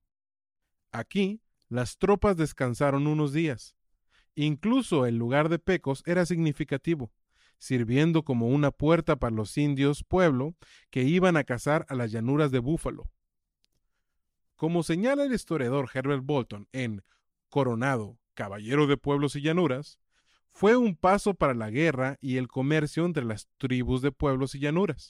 Aquí, las tropas descansaron unos días. Incluso el lugar de Pecos era significativo, sirviendo como una puerta para los indios pueblo que iban a cazar a las llanuras de Búfalo. Como señala el historiador Herbert Bolton en Coronado, Caballero de Pueblos y Llanuras, fue un paso para la guerra y el comercio entre las tribus de pueblos y llanuras,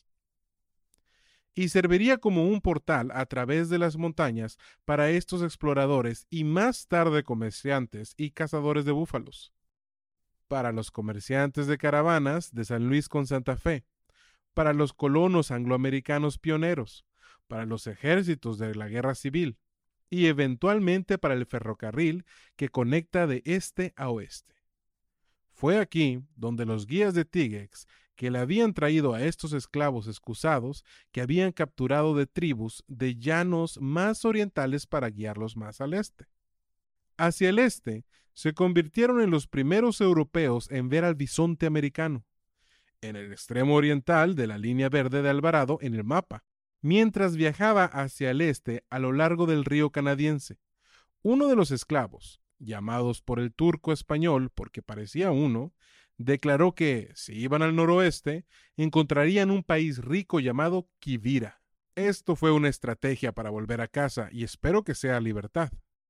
y serviría como un portal a través de las montañas para estos exploradores y más tarde comerciantes y cazadores de búfalos, para los comerciantes de caravanas de San Luis con Santa Fe, para los colonos angloamericanos pioneros, para los ejércitos de la guerra civil, y eventualmente para el ferrocarril que conecta de este a oeste. Fue aquí donde los guías de Tíguex, que le habían traído a estos esclavos excusados que habían capturado de tribus de llanos más orientales para guiarlos más al este. Hacia el este, se convirtieron en los primeros europeos en ver al bisonte americano, en el extremo oriental de la línea verde de Alvarado en el mapa, mientras viajaba hacia el este a lo largo del río canadiense. Uno de los esclavos, llamados por el turco español porque parecía uno, declaró que, si iban al noroeste, encontrarían un país rico llamado Quivira. Esto fue una estrategia para volver a casa y espero que sea libertad.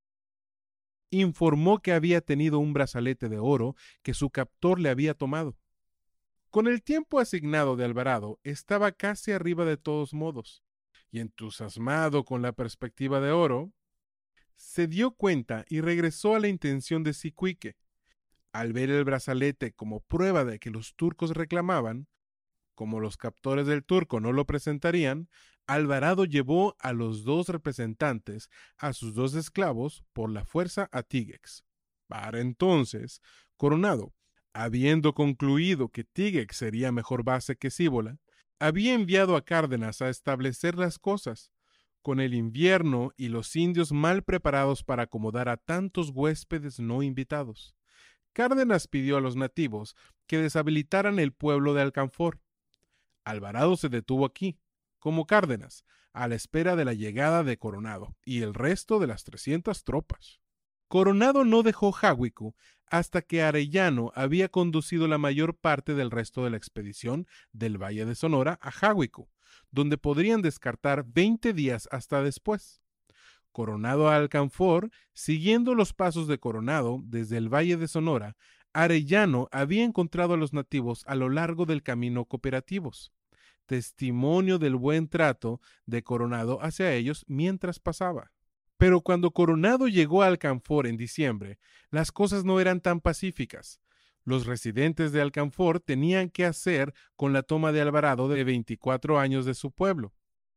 Informó que había tenido un brazalete de oro que su captor le había tomado. Con el tiempo asignado de Alvarado, estaba casi arriba de todos modos, y entusiasmado con la perspectiva de oro, se dio cuenta y regresó a la intención de Siquique. Al ver el brazalete como prueba de que los turcos reclamaban, como los captores del turco no lo presentarían, Alvarado llevó a los dos representantes, a sus dos esclavos, por la fuerza a Tíguex. Para entonces, Coronado, habiendo concluido que Tíguex sería mejor base que Cíbola, había enviado a Cárdenas a establecer las cosas, con el invierno y los indios mal preparados para acomodar a tantos huéspedes no invitados. Cárdenas pidió a los nativos que deshabilitaran el pueblo de Alcanfor. Alvarado se detuvo aquí, como Cárdenas, a la espera de la llegada de Coronado y el resto de las 300 tropas. Coronado no dejó Jáuico hasta que Arellano había conducido la mayor parte del resto de la expedición del Valle de Sonora a Jáuico, donde podrían descartar 20 días hasta después. Coronado a Alcanfor, siguiendo los pasos de Coronado desde el Valle de Sonora, Arellano había encontrado a los nativos a lo largo del camino cooperativos, testimonio del buen trato de Coronado hacia ellos mientras pasaba. Pero cuando Coronado llegó a Alcanfor en diciembre, las cosas no eran tan pacíficas. Los residentes de Alcanfor tenían que hacer con la toma de Alvarado de 24 años de su pueblo.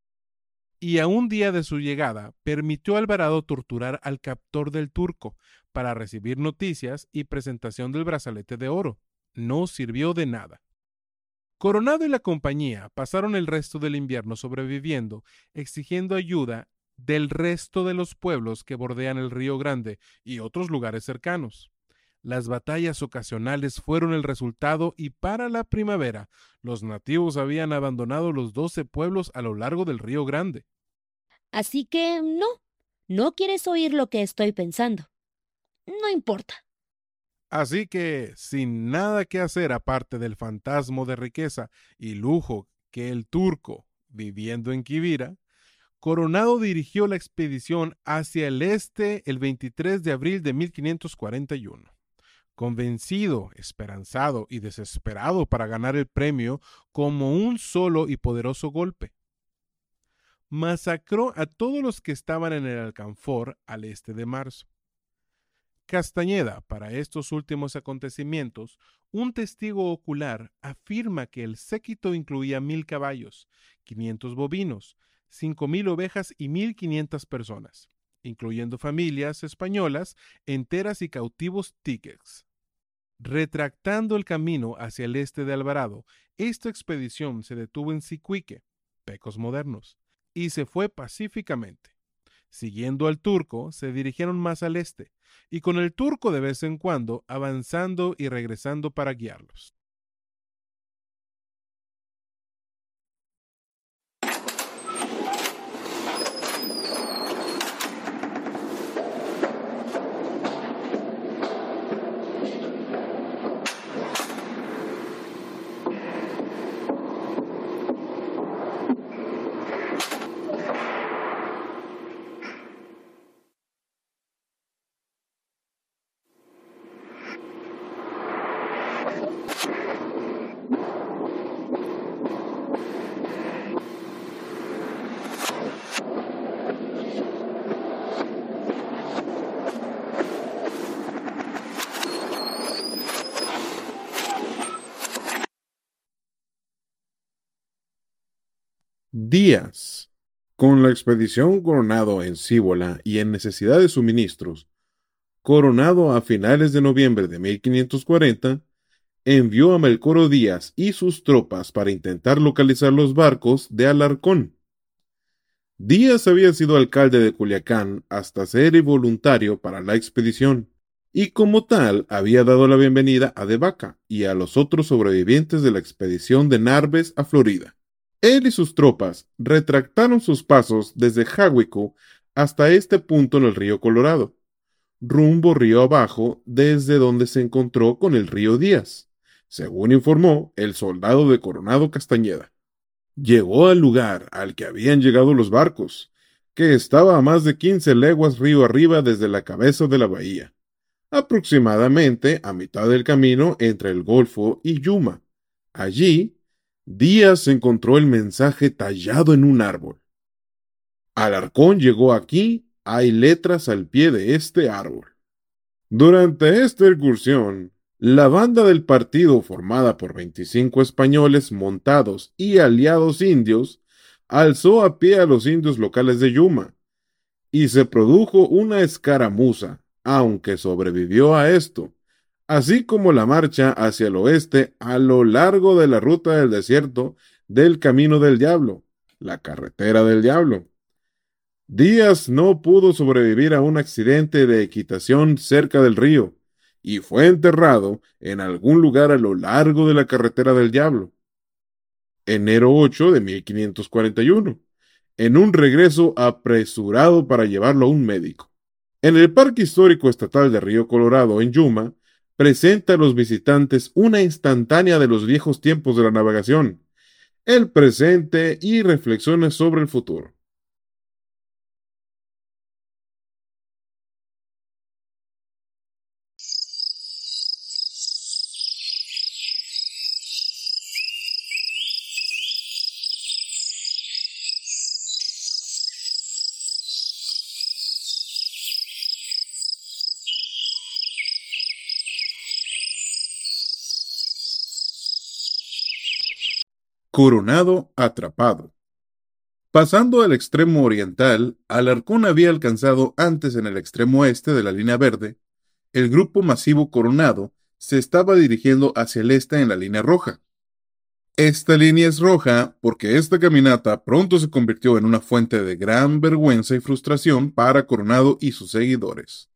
Y a un día de su llegada, permitió a Alvarado torturar al captor del Turco para recibir noticias y presentación del brazalete de oro. No sirvió de nada. Coronado y la compañía pasaron el resto del invierno sobreviviendo, exigiendo ayuda del resto de los pueblos que bordean el Río Grande y otros lugares cercanos. Las batallas ocasionales fueron el resultado y para la primavera los nativos habían abandonado los 12 pueblos a lo largo del Río Grande. Así que no quieres oír lo que estoy pensando. No importa. Así que, sin nada que hacer aparte del fantasma de riqueza y lujo que el turco, viviendo en Quivira, Coronado dirigió la expedición hacia el este el 23 de abril de 1541. Convencido, esperanzado y desesperado para ganar el premio como un solo y poderoso golpe. Masacró a todos los que estaban en el Alcanfor al este de marzo. Castañeda, para estos últimos acontecimientos, un testigo ocular afirma que el séquito incluía 1,000 caballos, 500 bovinos, 5,000 ovejas y 1,500 personas, incluyendo familias españolas enteras y cautivos tiquex. Retractando el camino hacia el este de Alvarado, esta expedición se detuvo en Siquique, Pecos modernos, y se fue pacíficamente. Siguiendo al turco, se dirigieron más al este, y con el turco de vez en cuando avanzando y regresando para guiarlos. Días. Con la expedición Coronado en Cíbola y en necesidad de suministros, Coronado a finales de noviembre de 1540 envió a Melcoro Díaz y sus tropas para intentar localizar los barcos de Alarcón. Díaz había sido alcalde de Culiacán hasta ser voluntario para la expedición, y como tal había dado la bienvenida a De Vaca y a los otros sobrevivientes de la expedición de Narves a Florida. Él y sus tropas retractaron sus pasos desde Jáuico hasta este punto en el río Colorado, rumbo río abajo desde donde se encontró con el río Díaz, según informó el soldado de Coronado Castañeda. Llegó al lugar al que habían llegado los barcos, que estaba a más de 15 leguas río arriba desde la cabeza de la bahía, aproximadamente a mitad del camino entre el Golfo y Yuma. Allí, Díaz encontró el mensaje tallado en un árbol. Alarcón llegó aquí, hay letras al pie de este árbol. Durante esta incursión, la banda del partido, formada por 25 españoles montados y aliados indios, alzó a pie a los indios locales de Yuma, y se produjo una escaramuza, aunque sobrevivió a esto, así como la marcha hacia el oeste a lo largo de la ruta del desierto del Camino del Diablo, la Carretera del Diablo. Díaz no pudo sobrevivir a un accidente de equitación cerca del río y fue enterrado en algún lugar a lo largo de la carretera del Diablo. Enero 8 de 1541, en un regreso apresurado para llevarlo a un médico. En el Parque Histórico Estatal de Río Colorado, en Yuma, presenta a los visitantes una instantánea de los viejos tiempos de la navegación, el presente y reflexiones sobre el futuro. Coronado atrapado. Pasando al extremo oriental, Alarcón había alcanzado antes en el extremo este de la línea verde. El grupo masivo Coronado se estaba dirigiendo hacia el este en la línea roja. Esta línea es roja porque esta caminata pronto se convirtió en una fuente de gran vergüenza y frustración para Coronado y sus seguidores.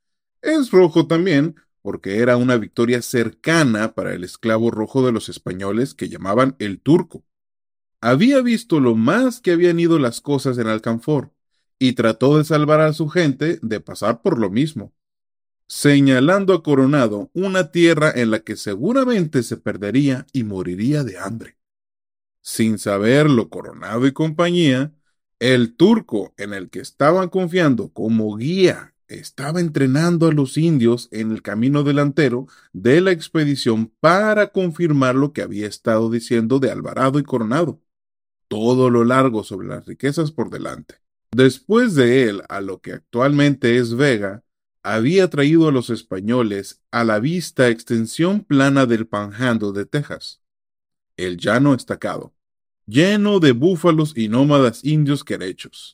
Es rojo también porque era una victoria cercana para el esclavo rojo de los españoles que llamaban el Turco. Había visto lo más que habían ido las cosas en Alcanfor y trató de salvar a su gente de pasar por lo mismo, señalando a Coronado una tierra en la que seguramente se perdería y moriría de hambre. Sin saberlo Coronado y compañía, el Turco en el que estaban confiando como guía estaba entrenando a los indios en el camino delantero de la expedición para confirmar lo que había estado diciendo de Alvarado y Coronado, todo lo largo sobre las riquezas por delante. Después de él, a lo que actualmente es Vega, había traído a los españoles a la vista extensión plana del Panhandle de Texas, el llano estacado, lleno de búfalos y nómadas indios querechos.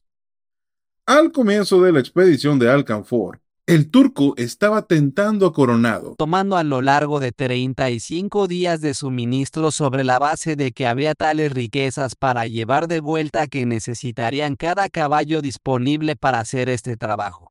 Al comienzo de la expedición de Alcanfor, el Turco estaba tentando a Coronado, tomando a lo largo de 35 días de suministro sobre la base de que había tales riquezas para llevar de vuelta que necesitarían cada caballo disponible para hacer este trabajo.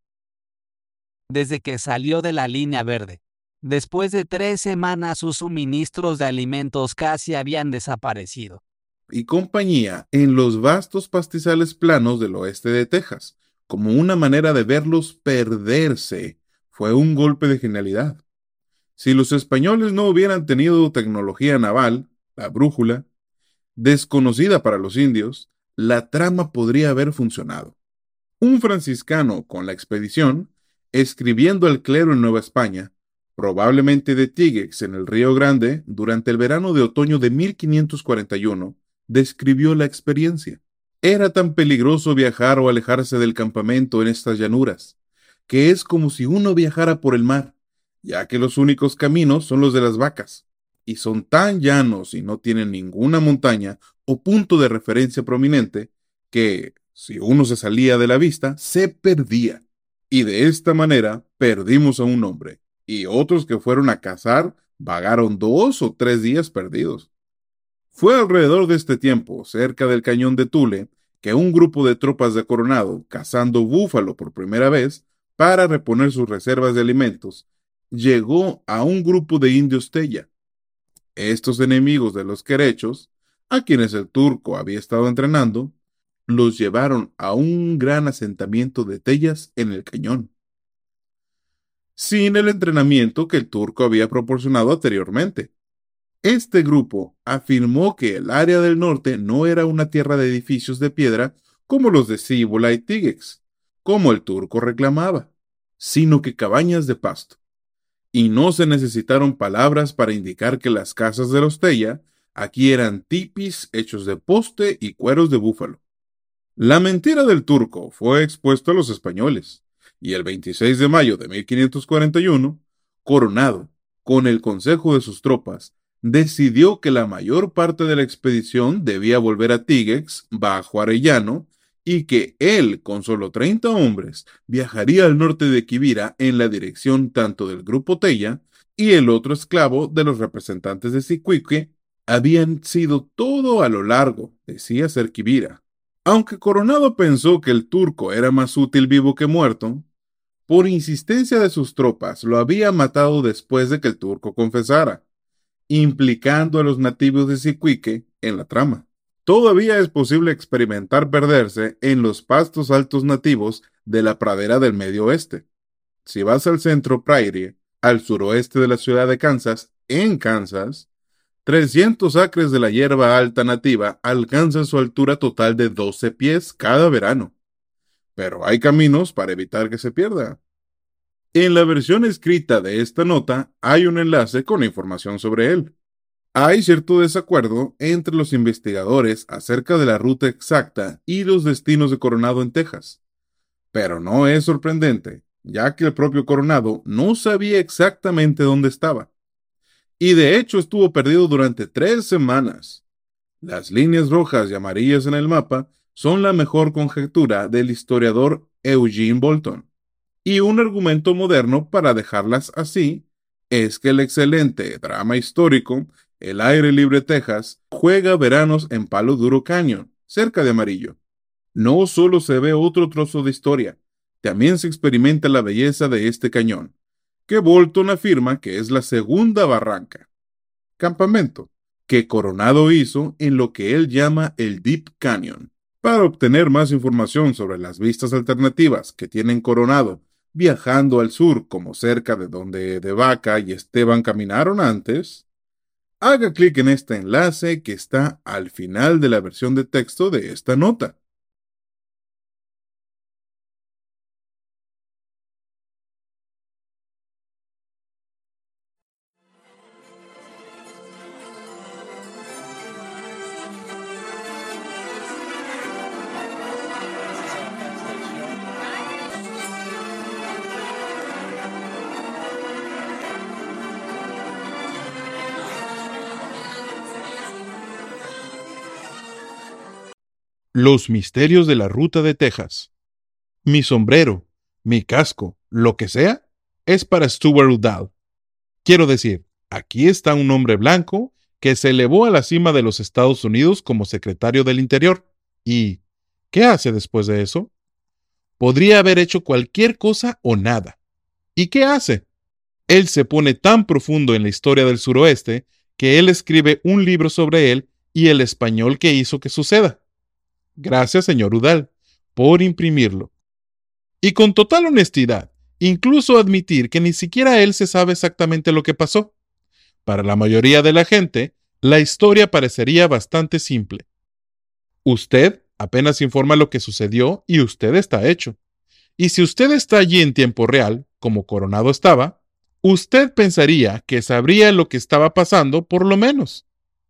Desde que salió de la línea verde, después de 3 semanas sus suministros de alimentos casi habían desaparecido. Y compañía en los vastos pastizales planos del oeste de Texas, como una manera de verlos perderse, fue un golpe de genialidad. Si los españoles no hubieran tenido tecnología naval, la brújula, desconocida para los indios, la trama podría haber funcionado. Un franciscano con la expedición, escribiendo al clero en Nueva España, probablemente de Tíguex en el Río Grande, durante el verano de otoño de 1541, describió la experiencia. Era tan peligroso viajar o alejarse del campamento en estas llanuras, que es como si uno viajara por el mar, ya que los únicos caminos son los de las vacas, y son tan llanos y no tienen ninguna montaña o punto de referencia prominente, que, si uno se salía de la vista, se perdía. Y de esta manera perdimos a un hombre, y otros que fueron a cazar vagaron 2 o 3 días perdidos. Fue alrededor de este tiempo, cerca del cañón de Tule, que un grupo de tropas de Coronado, cazando búfalo por primera vez para reponer sus reservas de alimentos, llegó a un grupo de indios Teya. Estos enemigos de los querechos, a quienes el Turco había estado entrenando, los llevaron a un gran asentamiento de Teyas en el cañón, sin el entrenamiento que el Turco había proporcionado anteriormente. Este grupo afirmó que el área del norte no era una tierra de edificios de piedra como los de Cibola y Tíguex, como el Turco reclamaba, sino que cabañas de pasto. Y no se necesitaron palabras para indicar que las casas de los Teya aquí eran tipis hechos de poste y cueros de búfalo. La mentira del Turco fue expuesta a los españoles, y el 26 de mayo de 1541, Coronado, con el consejo de sus tropas, decidió que la mayor parte de la expedición debía volver a Tíguex bajo Arellano y que él, con solo 30 hombres, viajaría al norte de Quivira en la dirección tanto del grupo Teya y el otro esclavo de los representantes de Siquique habían sido todo a lo largo, decía ser Quivira, Aunque Coronado pensó que el turco era más útil vivo que muerto, por insistencia de sus tropas lo había matado después de que el turco confesara, implicando a los nativos de Siquique en la trama. Todavía es posible experimentar perderse en los pastos altos nativos de la pradera del Medio Oeste. Si vas al centro Prairie, al suroeste de la ciudad de Kansas, en Kansas, 300 acres de la hierba alta nativa alcanzan su altura total de 12 pies cada verano. Pero hay caminos para evitar que se pierda. En la versión escrita de esta nota hay un enlace con información sobre él. Hay cierto desacuerdo entre los investigadores acerca de la ruta exacta y los destinos de Coronado en Texas. Pero no es sorprendente, ya que el propio Coronado no sabía exactamente dónde estaba. Y de hecho estuvo perdido durante 3 semanas. Las líneas rojas y amarillas en el mapa son la mejor conjetura del historiador Eugene Bolton. Y un argumento moderno para dejarlas así es que el excelente drama histórico El aire libre Texas juega veranos en Palo Duro Canyon, cerca de Amarillo. No solo se ve otro trozo de historia, también se experimenta la belleza de este cañón, que Bolton afirma que es la segunda barranca, campamento, que Coronado hizo en lo que él llama el Deep Canyon. Para obtener más información sobre las vistas alternativas que tienen Coronado viajando al sur, como cerca de donde De Vaca y Esteban caminaron antes, haga clic en este enlace que está al final de la versión de texto de esta nota. Los misterios de la ruta de Texas. Mi sombrero, mi casco, lo que sea, es para Stuart Udall. Quiero decir, aquí está un hombre blanco que se elevó a la cima de los Estados Unidos como secretario del Interior. ¿Y qué hace después de eso? Podría haber hecho cualquier cosa o nada. ¿Y qué hace? Él se pone tan profundo en la historia del suroeste que él escribe un libro sobre él y el español que hizo que suceda. Gracias, señor Udall, por imprimirlo. Y con total honestidad, incluso admitir que ni siquiera él se sabe exactamente lo que pasó. Para la mayoría de la gente, la historia parecería bastante simple. Usted apenas informa lo que sucedió y usted está hecho. Y si usted está allí en tiempo real, como Coronado estaba, usted pensaría que sabría lo que estaba pasando por lo menos.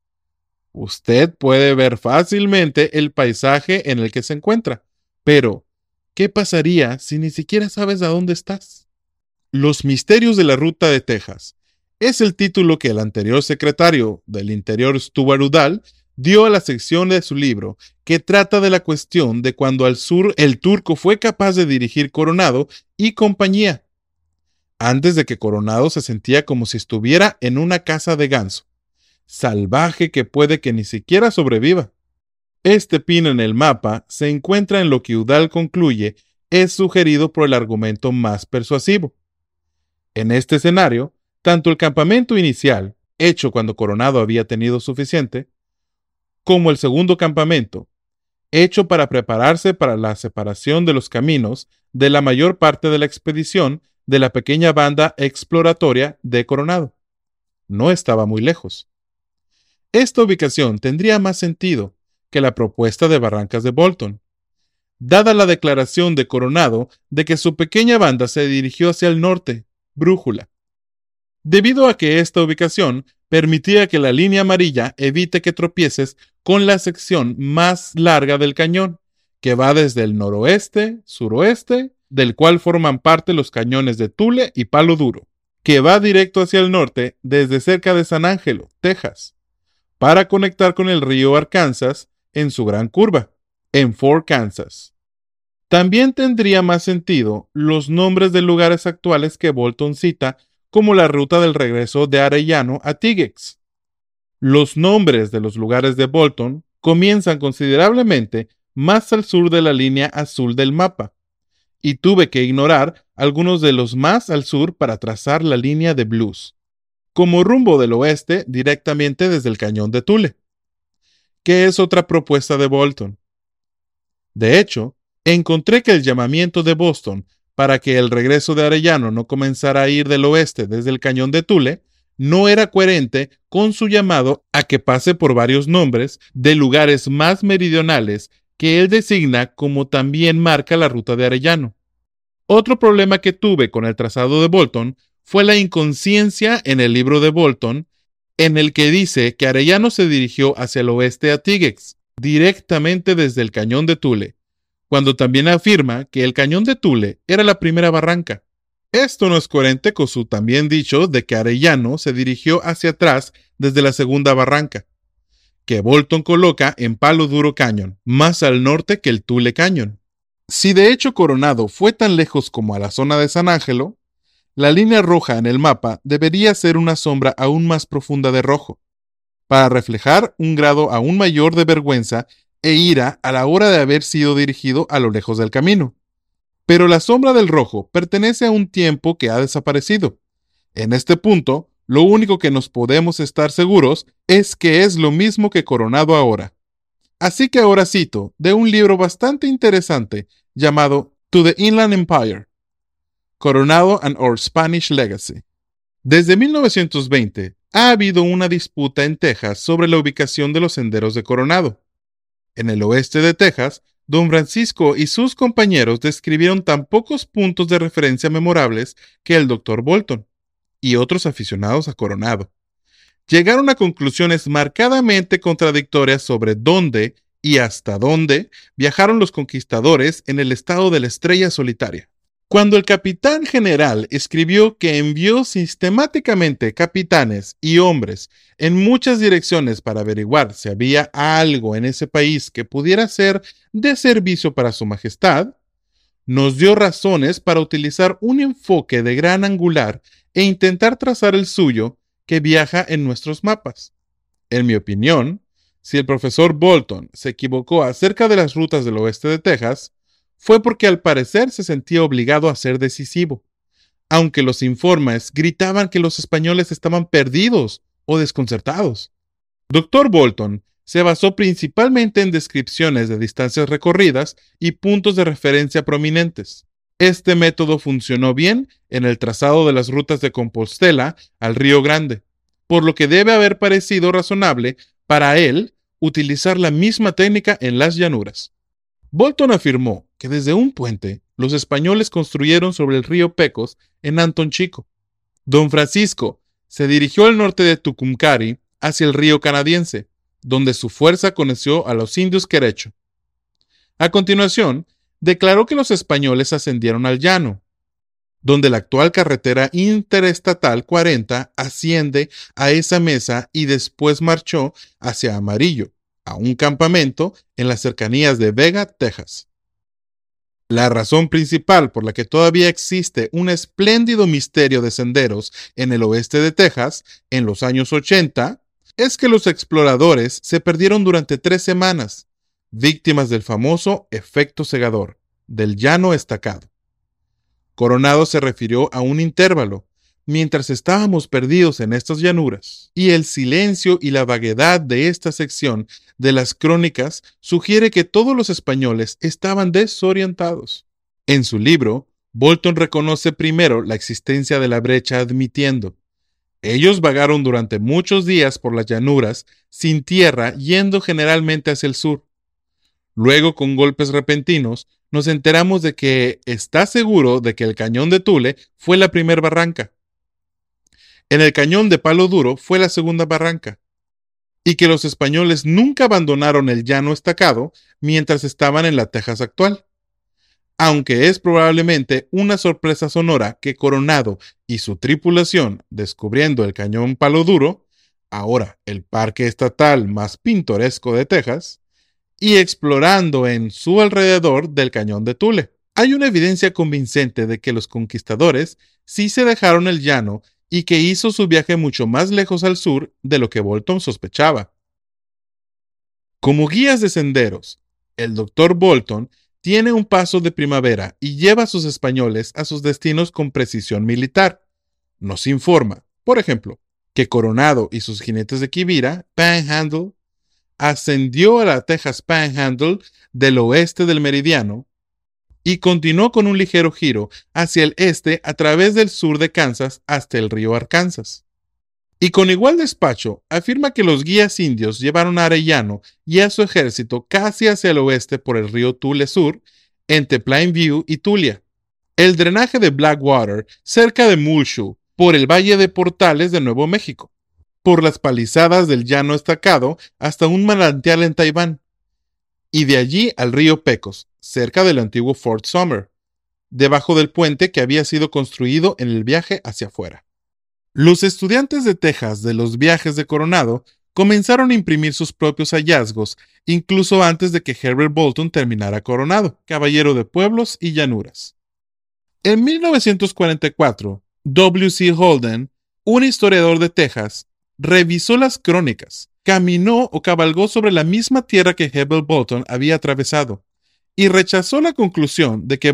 Usted puede ver fácilmente el paisaje en el que se encuentra, pero ¿qué pasaría si ni siquiera sabes a dónde estás? Los misterios de la ruta de Texas es el título que el anterior secretario del Interior Stuart Udall dio a la sección de su libro que trata de la cuestión de cuando al sur el turco fue capaz de dirigir Coronado y compañía, antes de que Coronado se sentía como si estuviera en una casa de ganso, salvaje que puede que ni siquiera sobreviva. Este pin en el mapa se encuentra en lo que Udall concluye es sugerido por el argumento más persuasivo. En este escenario, tanto el campamento inicial, hecho cuando Coronado había tenido suficiente, como el segundo campamento, hecho para prepararse para la separación de los caminos de la mayor parte de la expedición de la pequeña banda exploratoria de Coronado, no estaba muy lejos. Esta ubicación tendría más sentido que la propuesta de Barrancas de Bolton, dada la declaración de Coronado de que su pequeña banda se dirigió hacia el norte, brújula, debido a que esta ubicación permitía que la línea amarilla evite que tropieces con la sección más larga del cañón, que va desde el noroeste, suroeste, del cual forman parte los cañones de Tule y Palo Duro, que va directo hacia el norte desde cerca de San Ángelo, Texas, para conectar con el río Arkansas en su gran curva, en Fort Kansas. También tendría más sentido los nombres de lugares actuales que Bolton cita como la ruta del regreso de Arellano a Tigex. Los nombres de los lugares de Bolton comienzan considerablemente más al sur de la línea azul del mapa, y tuve que ignorar algunos de los más al sur para trazar la línea de Blues, como rumbo del oeste directamente desde el cañón de Thule, que es otra propuesta de Bolton. De hecho, encontré que el llamamiento de Boston para que el regreso de Arellano no comenzara a ir del oeste desde el cañón de Thule no era coherente con su llamado a que pase por varios nombres de lugares más meridionales que él designa como también marca la ruta de Arellano. Otro problema que tuve con el trazado de Bolton fue la inconsciencia en el libro de Bolton, en el que dice que Arellano se dirigió hacia el oeste a Tígex, directamente desde el cañón de Thule, cuando también afirma que el cañón de Thule era la primera barranca. Esto no es coherente con su también dicho de que Arellano se dirigió hacia atrás desde la segunda barranca, que Bolton coloca en Palo Duro Canyon, más al norte que el Thule Canyon. Si de hecho Coronado fue tan lejos como a la zona de San Ángelo, la línea roja en el mapa debería ser una sombra aún más profunda de rojo, para reflejar un grado aún mayor de vergüenza e ira a la hora de haber sido dirigido a lo lejos del camino. Pero la sombra del rojo pertenece a un tiempo que ha desaparecido. En este punto, lo único que nos podemos estar seguros es que es lo mismo que Coronado ahora. Así que ahora cito de un libro bastante interesante llamado To the Inland Empire, Coronado and Our Spanish Legacy. Desde 1920 ha habido una disputa en Texas sobre la ubicación de los senderos de Coronado. En el oeste de Texas, Don Francisco y sus compañeros describieron tan pocos puntos de referencia memorables que el Dr. Bolton y otros aficionados a Coronado llegaron a conclusiones marcadamente contradictorias sobre dónde y hasta dónde viajaron los conquistadores en el estado de la Estrella Solitaria. Cuando el capitán general escribió que envió sistemáticamente capitanes y hombres en muchas direcciones para averiguar si había algo en ese país que pudiera ser de servicio para su majestad, nos dio razones para utilizar un enfoque de gran angular e intentar trazar el suyo que viaja en nuestros mapas. En mi opinión, si el profesor Bolton se equivocó acerca de las rutas del oeste de Texas, fue porque al parecer se sentía obligado a ser decisivo, aunque los informes gritaban que los españoles estaban perdidos o desconcertados. Dr. Bolton se basó principalmente en descripciones de distancias recorridas y puntos de referencia prominentes. Este método funcionó bien en el trazado de las rutas de Compostela al Río Grande, por lo que debe haber parecido razonable para él utilizar la misma técnica en las llanuras. Bolton afirmó que desde un puente los españoles construyeron sobre el río Pecos en Antón Chico. Don Francisco se dirigió al norte de Tucumcari hacia el río Canadiense, donde su fuerza conoció a los indios Querecho. A continuación, declaró que los españoles ascendieron al llano, donde la actual carretera interestatal 40 asciende a esa mesa y después marchó hacia Amarillo, a un campamento en las cercanías de Vega, Texas. La razón principal por la que todavía existe un espléndido misterio de senderos en el oeste de Texas en los años 80 es que los exploradores se perdieron durante 3 semanas, víctimas del famoso efecto cegador, del llano estacado. Coronado se refirió a un intervalo, mientras estábamos perdidos en estas llanuras, y el silencio y la vaguedad de esta sección de las crónicas sugiere que todos los españoles estaban desorientados. En su libro, Bolton reconoce primero la existencia de la brecha admitiendo: ellos vagaron durante muchos días por las llanuras, sin tierra, yendo generalmente hacia el sur. Luego, con golpes repentinos, nos enteramos de que está seguro de que el cañón de Thule fue la primera barranca. En el cañón de Palo Duro fue la segunda barranca, y que los españoles nunca abandonaron el llano estacado mientras estaban en la Texas actual, aunque es probablemente una sorpresa sonora que Coronado y su tripulación, descubriendo el cañón Palo Duro, ahora el parque estatal más pintoresco de Texas, y explorando en su alrededor del cañón de Thule. Hay una evidencia convincente de que los conquistadores sí se dejaron el llano y que hizo su viaje mucho más lejos al sur de lo que Bolton sospechaba. Como guías de senderos, El doctor Bolton tiene un paso de primavera y lleva a sus españoles a sus destinos con precisión militar. Nos informa, por ejemplo, que Coronado y sus jinetes de Quivira, Panhandle, ascendió a la Texas Panhandle del oeste del meridiano y continuó con un ligero giro hacia el este a través del sur de Kansas hasta el río Arkansas. Y con igual despacho afirma que los guías indios llevaron a Arellano y a su ejército casi hacia el oeste por el río Tule Sur, entre Plainview y Tulia, el drenaje de Blackwater cerca de Muleshoe, por el Valle de Portales de Nuevo México, por las palizadas del Llano Estacado hasta un manantial en Taiván, y de allí al río Pecos, cerca del antiguo Fort Sumner, debajo del puente que había sido construido en el viaje hacia afuera. Los estudiantes de Texas de los viajes de Coronado comenzaron a imprimir sus propios hallazgos, incluso antes de que Herbert Bolton terminara Coronado, caballero de pueblos y llanuras. En 1944, W.C. Holden, un historiador de Texas, revisó las crónicas, caminó o cabalgó sobre la misma tierra que Herbert Bolton había atravesado, y rechazó la conclusión de que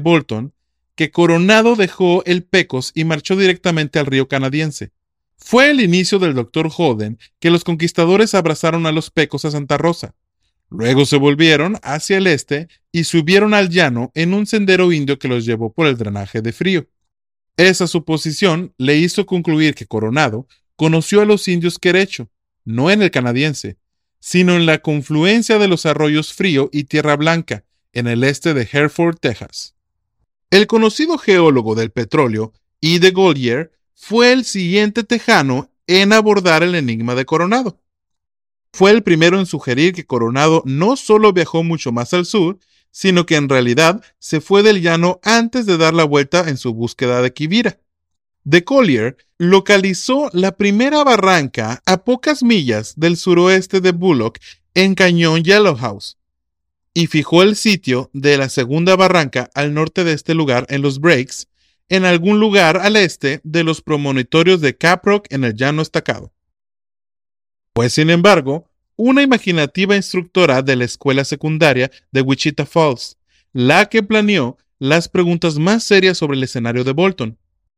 Coronado dejó el Pecos y marchó directamente al río canadiense. Fue el inicio del Dr. Holden que los conquistadores abrazaron a los Pecos a Santa Rosa. Luego se volvieron hacia el este y subieron al llano en un sendero indio que los llevó por el drenaje de Frío. Esa suposición le hizo concluir que Coronado conoció a los indios Querecho, no en el canadiense, sino en la confluencia de los arroyos Frío y Tierra Blanca, en el este de Hereford, Texas. El conocido geólogo del petróleo, E. de Golyer, fue el siguiente tejano en abordar el enigma de Coronado. Fue el primero en sugerir que Coronado no solo viajó mucho más al sur, sino que en realidad se fue del llano antes de dar la vuelta en su búsqueda de Quivira. De Collier localizó la primera barranca a pocas millas del suroeste de Bullock en Cañón Yellowhouse y fijó el sitio de la segunda barranca al norte de este lugar en los Breaks, en algún lugar al este de los premonitorios de Caprock en el Llano Estacado. Pues, sin embargo, una imaginativa instructora de la escuela secundaria de Wichita Falls, la que planeó las preguntas más serias sobre el escenario de Bolton.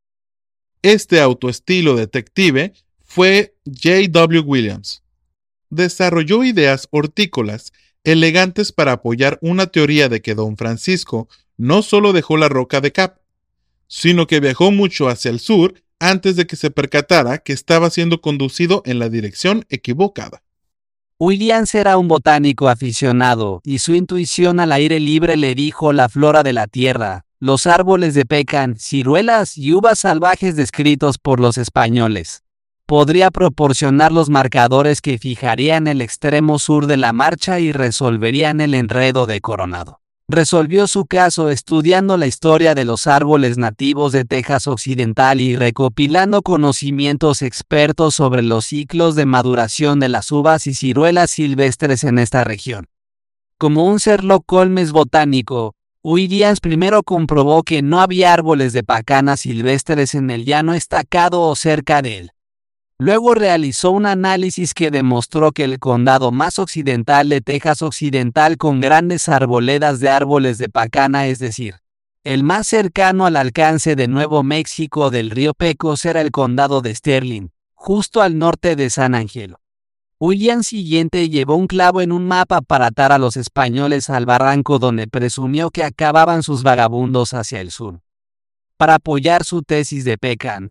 Este autoestilo detective fue J.W. Williams. Desarrolló ideas hortícolas elegantes para apoyar una teoría de que Don Francisco no solo dejó la roca de Cap, sino que viajó mucho hacia el sur antes de que se percatara que estaba siendo conducido en la dirección equivocada. Williams era un botánico aficionado, y su intuición al aire libre le dijo la flora de la tierra, los árboles de pecan, ciruelas y uvas salvajes descritos por los españoles. Podría proporcionar los marcadores que fijarían el extremo sur de la marcha y resolverían el enredo de Coronado. Resolvió su caso estudiando la historia de los árboles nativos de Texas Occidental y recopilando conocimientos expertos sobre los ciclos de maduración de las uvas y ciruelas silvestres en esta región. Como un Sherlock Holmes botánico, Williams primero comprobó que no había árboles de pacana silvestres en el Llano Estacado o cerca de él. Luego realizó un análisis que demostró que el condado más occidental de Texas Occidental con grandes arboledas de árboles de pacana, es decir, el más cercano al alcance de Nuevo México del río Pecos, era el condado de Sterling, justo al norte de San Angelo. Williams siguiente llevó un clavo en un mapa para atar a los españoles al barranco donde presumió que acababan sus vagabundos hacia el sur. Para apoyar su tesis de Pecan,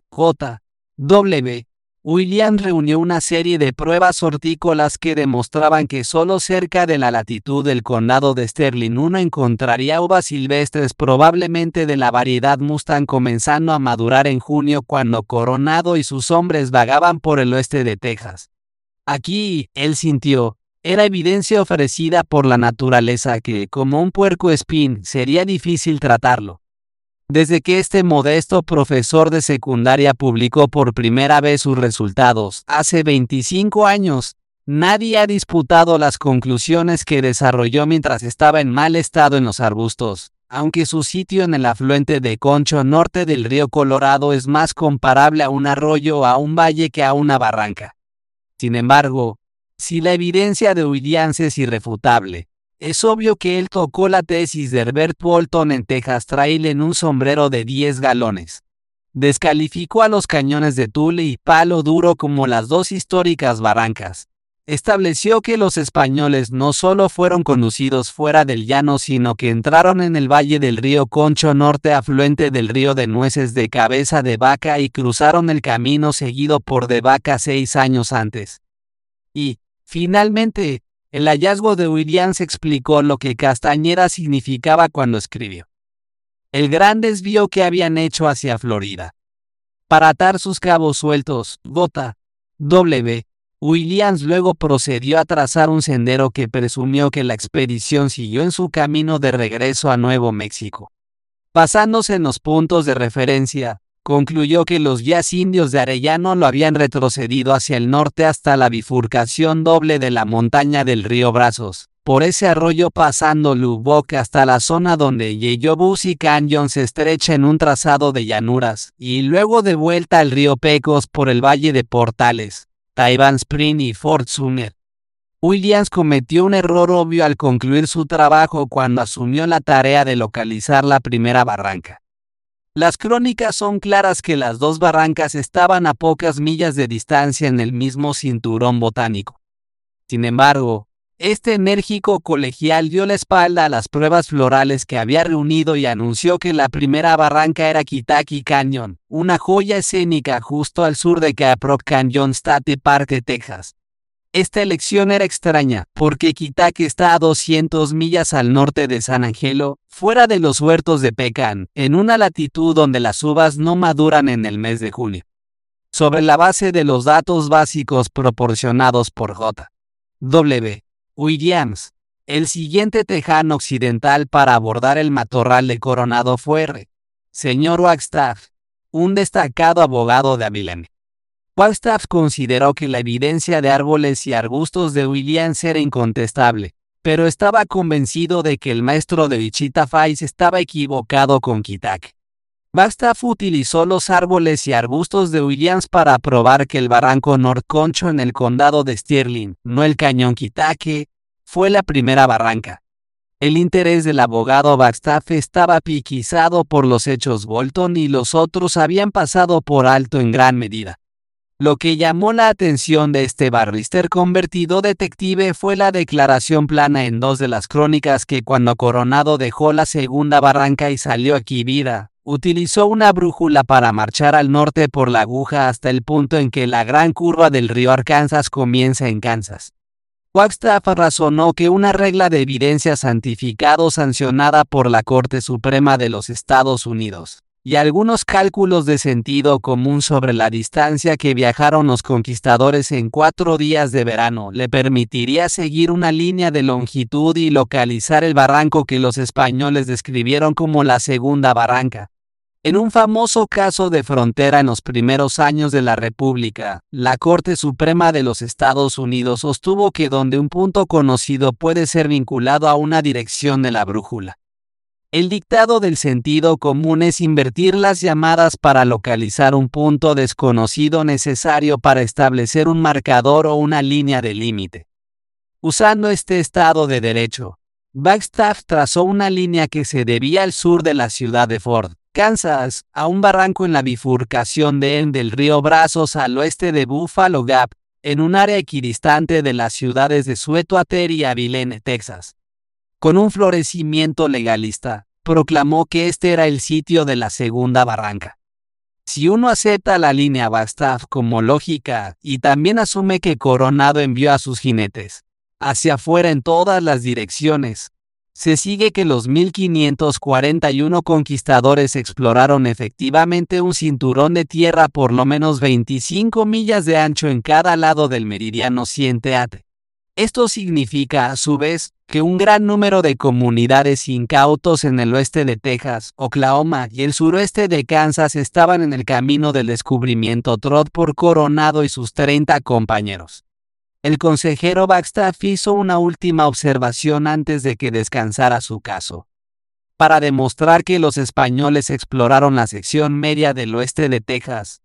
J.W. Williams reunió una serie de pruebas hortícolas que demostraban que solo cerca de la latitud del condado de Sterling uno encontraría uvas silvestres, probablemente de la variedad Mustang, comenzando a madurar en junio cuando Coronado y sus hombres vagaban por el oeste de Texas. Aquí, él sintió, era evidencia ofrecida por la naturaleza que, como un puercoespín, sería difícil tratarlo. Desde que este modesto profesor de secundaria publicó por primera vez sus resultados, hace 25 años, nadie ha disputado las conclusiones que desarrolló mientras estaba en mal estado en los arbustos, aunque su sitio en el afluente de Concho norte del río Colorado es más comparable a un arroyo o a un valle que a una barranca. Sin embargo, si la evidencia de Williams es irrefutable, Es obvio que él tocó la tesis de Herbert Walton en Texas Trail en un sombrero de 10 galones. Descalificó a los cañones de Tule y Palo Duro como las dos históricas barrancas. Estableció que los españoles no solo fueron conducidos fuera del llano, sino que entraron en el valle del río Concho Norte, afluente del río de Nueces de Cabeza de Vaca, y cruzaron el camino seguido por de Vaca 6 años antes. Y, finalmente, el hallazgo de Williams explicó lo que Castañeda significaba cuando escribió: el gran desvío que habían hecho hacia Florida. Para atar sus cabos sueltos, J.W. Williams luego procedió a trazar un sendero que presumió que la expedición siguió en su camino de regreso a Nuevo México. Basándose en los puntos de referencia, concluyó que los guías indios de Arellano lo habían retrocedido hacia el norte hasta la bifurcación doble de la montaña del río Brazos, por ese arroyo pasando Lubbock hasta la zona donde Yeyobusy Canyon se estrecha en un trazado de llanuras, y luego de vuelta al río Pecos por el valle de Portales, Taiwan Spring y Fort Sumner. Williams cometió un error obvio al concluir su trabajo cuando asumió la tarea de localizar la primera barranca. Las crónicas son claras que las dos barrancas estaban a pocas millas de distancia en el mismo cinturón botánico. Sin embargo, este enérgico colegial dio la espalda a las pruebas florales que había reunido y anunció que la primera barranca era Kitaki Canyon, una joya escénica justo al sur de Caprock Canyon State Park de Texas. Esta elección era extraña, porque Kitaki está a 200 millas al norte de San Angelo, fuera de los huertos de pecan, en una latitud donde las uvas no maduran en el mes de junio. Sobre la base de los datos básicos proporcionados por J.W. Williams, el siguiente tejano occidental para abordar el matorral de Coronado fue R. Sr. Wagstaff, un destacado abogado de Abilene. Wagstaff consideró que la evidencia de árboles y arbustos de Williams era incontestable, pero estaba convencido de que el maestro de Wichita Falls estaba equivocado con Kitaki. Wagstaff utilizó los árboles y arbustos de Williams para probar que el barranco North Concho en el condado de Stirling, no el cañón Kitaki, fue la primera barranca. El interés del abogado Wagstaff estaba piquizado por los hechos Bolton y los otros habían pasado por alto en gran medida. Lo que llamó la atención de este barrister convertido detective fue la declaración plana en 2 de las crónicas que cuando Coronado dejó la segunda barranca y salió a Quivira, utilizó una brújula para marchar al norte por la aguja hasta el punto en que la gran curva del río Arkansas comienza en Kansas. Wagstaff razonó que una regla de evidencia santificado sancionada por la Corte Suprema de los Estados Unidos, y algunos cálculos de sentido común sobre la distancia que viajaron los conquistadores en 4 días de verano le permitiría seguir una línea de longitud y localizar el barranco que los españoles describieron como la segunda barranca. En un famoso caso de frontera en los primeros años de la República, la Corte Suprema de los Estados Unidos sostuvo que donde un punto conocido puede ser vinculado a una dirección de la brújula, el dictado del sentido común es invertir las llamadas para localizar un punto desconocido necesario para establecer un marcador o una línea de límite. Usando este estado de derecho, Wagstaff trazó una línea que se debía al sur de la ciudad de Fort Kansas, a un barranco en la bifurcación del río Brazos al oeste de Buffalo Gap, en un área equidistante de las ciudades de Scituate y Abilene, Texas. Con un florecimiento legalista, proclamó que este era el sitio de la segunda barranca. Si uno acepta la línea Wagstaff como lógica y también asume que Coronado envió a sus jinetes hacia afuera en todas las direcciones, se sigue que los 1541 conquistadores exploraron efectivamente un cinturón de tierra por lo menos 25 millas de ancho en cada lado del meridiano Scituate. Esto significa, a su vez, que un gran número de comunidades incautos en el oeste de Texas, Oklahoma y el suroeste de Kansas estaban en el camino del descubrimiento trot por Coronado y sus 30 compañeros. El consejero Wagstaff hizo una última observación antes de que descansara su caso. Para demostrar que los españoles exploraron la sección media del oeste de Texas,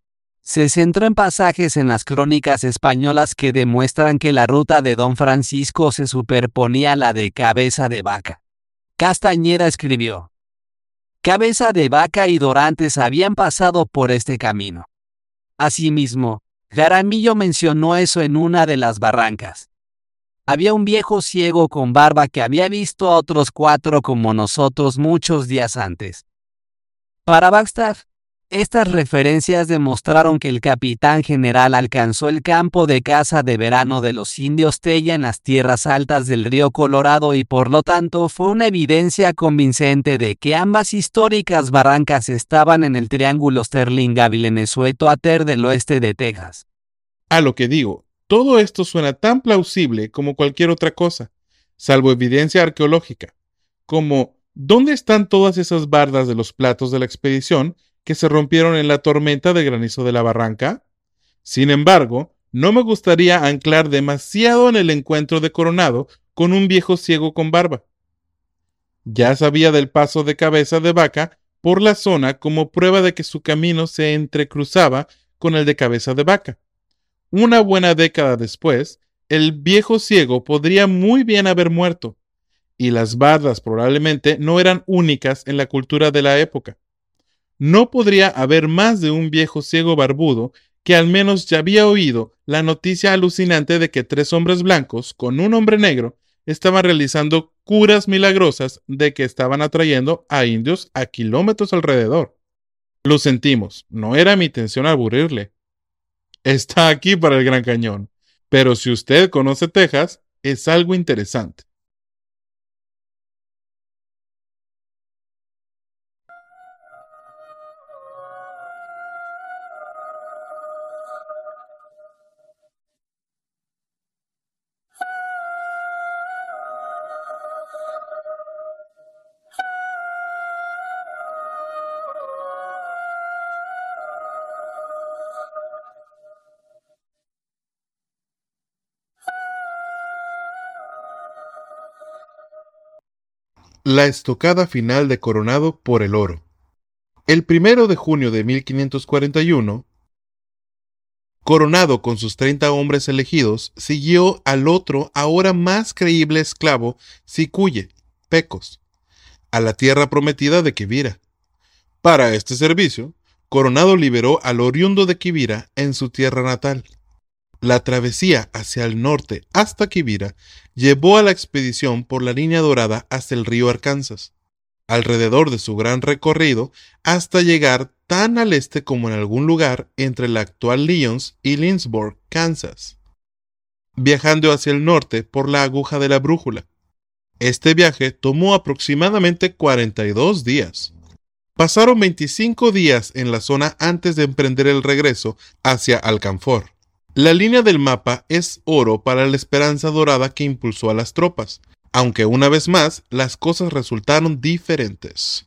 Se centró en pasajes en las crónicas españolas que demuestran que la ruta de Don Francisco se superponía a la de Cabeza de Vaca. Castañeda escribió: Cabeza de Vaca y Dorantes habían pasado por este camino. Asimismo, Jaramillo mencionó eso en una de las barrancas. Había un viejo ciego con barba que había visto a otros 4 como nosotros muchos días antes. Para Bagstaff, estas referencias demostraron que el capitán general alcanzó el campo de caza de verano de los indios Teya en las tierras altas del río Colorado y por lo tanto fue una evidencia convincente de que ambas históricas barrancas estaban en el triángulo Sterling-Gavilenesueto-Ater del oeste de Texas. A lo que digo, todo esto suena tan plausible como cualquier otra cosa, salvo evidencia arqueológica, como ¿dónde están todas esas bardas de los platos de la expedición que se rompieron en la tormenta de granizo de la barranca? Sin embargo, no me gustaría anclar demasiado en el encuentro de Coronado con un viejo ciego con barba. Ya sabía del paso de Cabeza de Vaca por la zona como prueba de que su camino se entrecruzaba con el de Cabeza de Vaca. Una buena década después, el viejo ciego podría muy bien haber muerto, y las bardas probablemente no eran únicas en la cultura de la época. No podría haber más de un viejo ciego barbudo que al menos ya había oído la noticia alucinante de que 3 hombres blancos con un hombre negro estaban realizando curas milagrosas de que estaban atrayendo a indios a kilómetros alrededor. Lo sentimos, no era mi intención aburrirle. Está aquí para el Gran Cañón, pero si usted conoce Texas, es algo interesante. La estocada final de Coronado por el oro. El 1 de junio de 1541, Coronado con sus 30 hombres elegidos siguió al otro ahora más creíble esclavo Cicuye, Pecos, a la tierra prometida de Quivira. Para este servicio, Coronado liberó al oriundo de Quivira en su tierra natal. La travesía hacia el norte hasta Quivira llevó a la expedición por la línea dorada hasta el río Arkansas, alrededor de su gran recorrido hasta llegar tan al este como en algún lugar entre la actual Lyons y Lindsborg, Kansas, viajando hacia el norte por la aguja de la brújula. Este viaje tomó aproximadamente 42 días. Pasaron 25 días en la zona antes de emprender el regreso hacia Alcanfor. La línea del mapa es oro para la esperanza dorada que impulsó a las tropas, aunque una vez más las cosas resultaron diferentes.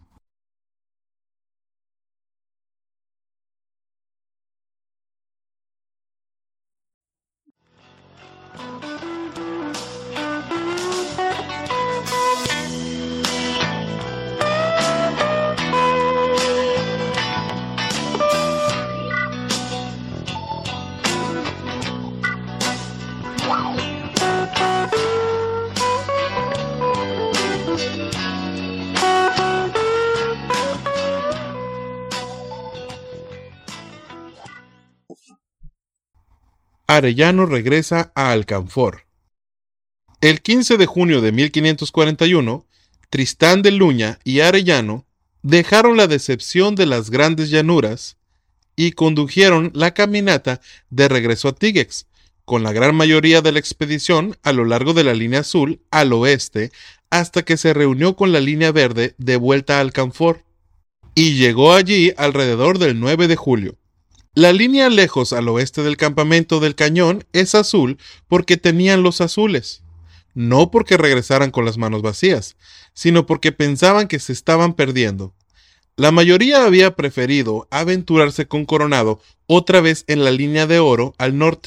Arellano regresa a Alcanfor. El 15 de junio de 1541, Tristán de Luña y Arellano dejaron la decepción de las grandes llanuras y condujeron la caminata de regreso a Tíguex, con la gran mayoría de la expedición a lo largo de la línea azul al oeste, hasta que se reunió con la línea verde de vuelta a Alcanfor, y llegó allí alrededor del 9 de julio. La línea lejos al oeste del campamento del cañón es azul porque tenían los azules, no porque regresaran con las manos vacías, sino porque pensaban que se estaban perdiendo. La mayoría había preferido aventurarse con Coronado otra vez en la línea de oro al norte.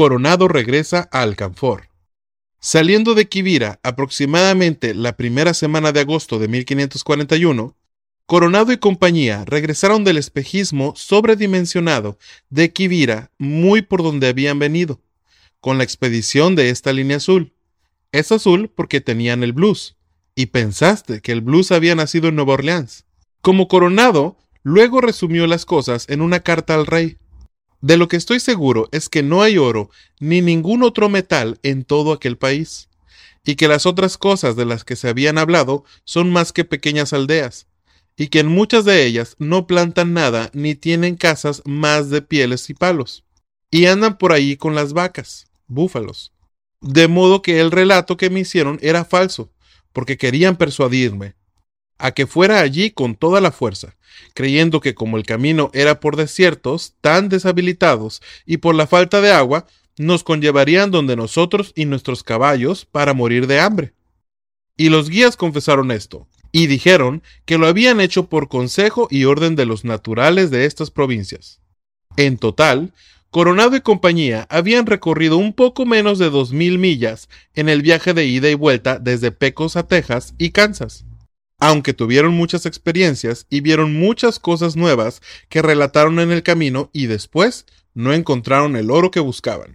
Coronado regresa a Alcanfor. Saliendo de Quivira aproximadamente la primera semana de agosto de 1541, Coronado y compañía regresaron del espejismo sobredimensionado de Quivira muy por donde habían venido, con la expedición de esta línea azul. Es azul porque tenían el blues, y pensaste que el blues había nacido en Nueva Orleans. Como Coronado, luego resumió las cosas en una carta al rey. De lo que estoy seguro es que no hay oro ni ningún otro metal en todo aquel país, y que las otras cosas de las que se habían hablado son más que pequeñas aldeas, y que en muchas de ellas no plantan nada ni tienen casas más de pieles y palos, y andan por ahí con las vacas, búfalos. De modo que el relato que me hicieron era falso, porque querían persuadirme a que fuera allí con toda la fuerza, creyendo que como el camino era por desiertos tan deshabilitados y por la falta de agua, nos conllevarían donde nosotros y nuestros caballos para morir de hambre. Y los guías confesaron esto, y dijeron que lo habían hecho por consejo y orden de los naturales de estas provincias. En total, Coronado y compañía habían recorrido un poco menos de 2000 millas en el viaje de ida y vuelta desde Pecos a Texas y Kansas. Aunque tuvieron muchas experiencias y vieron muchas cosas nuevas que relataron en el camino y después no encontraron el oro que buscaban.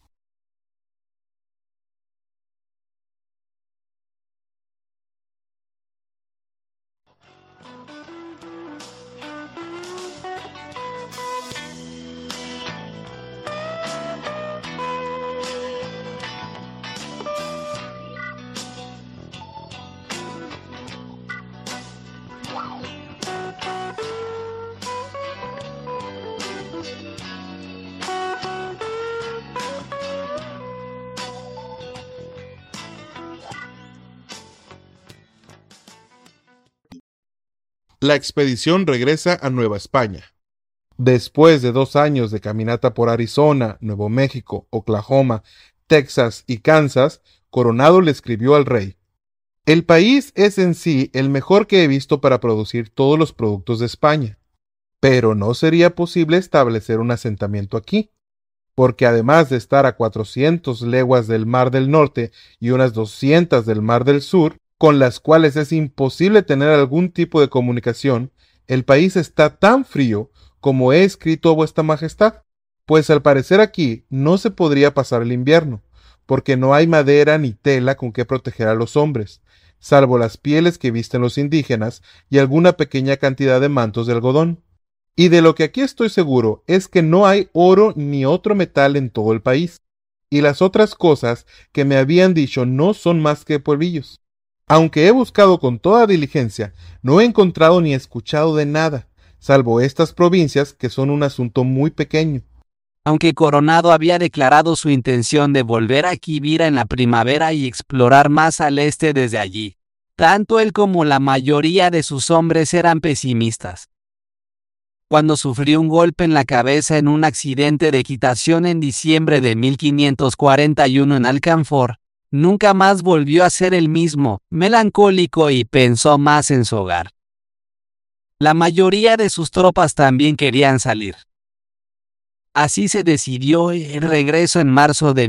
La expedición regresa a Nueva España. Después de 2 años de caminata por Arizona, Nuevo México, Oklahoma, Texas y Kansas, Coronado le escribió al rey: «El país es en sí el mejor que he visto para producir todos los productos de España, pero no sería posible establecer un asentamiento aquí, porque además de estar a 400 leguas del Mar del Norte y unas 200 del Mar del Sur, con las cuales es imposible tener algún tipo de comunicación, el país está tan frío como he escrito a vuestra majestad, pues al parecer aquí no se podría pasar el invierno, porque no hay madera ni tela con que proteger a los hombres, salvo las pieles que visten los indígenas y alguna pequeña cantidad de mantos de algodón. Y de lo que aquí estoy seguro es que no hay oro ni otro metal en todo el país, y las otras cosas que me habían dicho no son más que pueblillos. Aunque he buscado con toda diligencia, no he encontrado ni escuchado de nada, salvo estas provincias que son un asunto muy pequeño». Aunque Coronado había declarado su intención de volver a Quivira en la primavera y explorar más al este desde allí, tanto él como la mayoría de sus hombres eran pesimistas. Cuando sufrió un golpe en la cabeza en un accidente de equitación en diciembre de 1541 en Alcanfor, nunca más volvió a ser el mismo, melancólico, y pensó más en su hogar. La mayoría de sus tropas también querían salir. Así se decidió el regreso en marzo de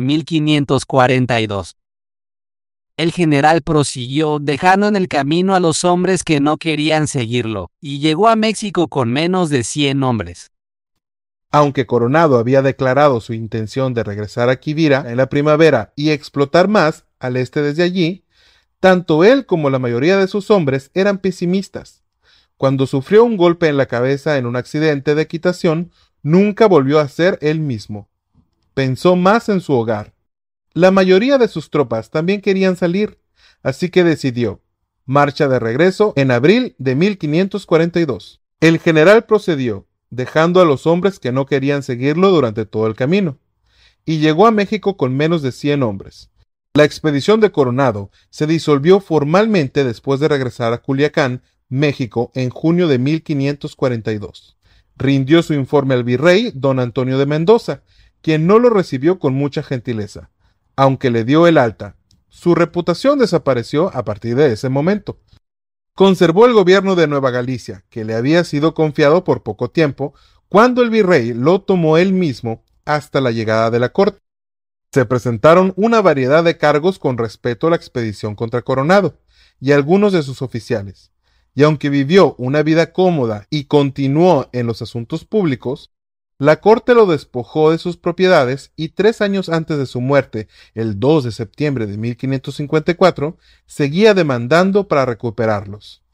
1542. El general prosiguió, dejando en el camino a los hombres que no querían seguirlo, y llegó a México con menos de 100 hombres. Aunque Coronado había declarado su intención de regresar a Quivira en la primavera y explotar más al este desde allí, tanto él como la mayoría de sus hombres eran pesimistas. Cuando sufrió un golpe en la cabeza en un accidente de equitación, nunca volvió a ser él mismo. Pensó más en su hogar. La mayoría de sus tropas también querían salir, así que decidió marcha de regreso en abril de 1542. El general procedió, dejando a los hombres que no querían seguirlo durante todo el camino, y llegó a México con menos de 100 hombres. La expedición de Coronado se disolvió formalmente después de regresar a Culiacán, México, en junio de 1542. Rindió su informe al virrey, don Antonio de Mendoza, quien no lo recibió con mucha gentileza, aunque le dio el alta. Su reputación desapareció a partir de ese momento. Conservó el gobierno de Nueva Galicia, que le había sido confiado por poco tiempo, cuando el virrey lo tomó él mismo hasta la llegada de la corte. Se presentaron una variedad de cargos con respecto a la expedición contra Coronado y algunos de sus oficiales, y aunque vivió una vida cómoda y continuó en los asuntos públicos, la corte lo despojó de sus propiedades y 3 años antes de su muerte, el 2 de septiembre de 1554, seguía demandando para recuperarlos.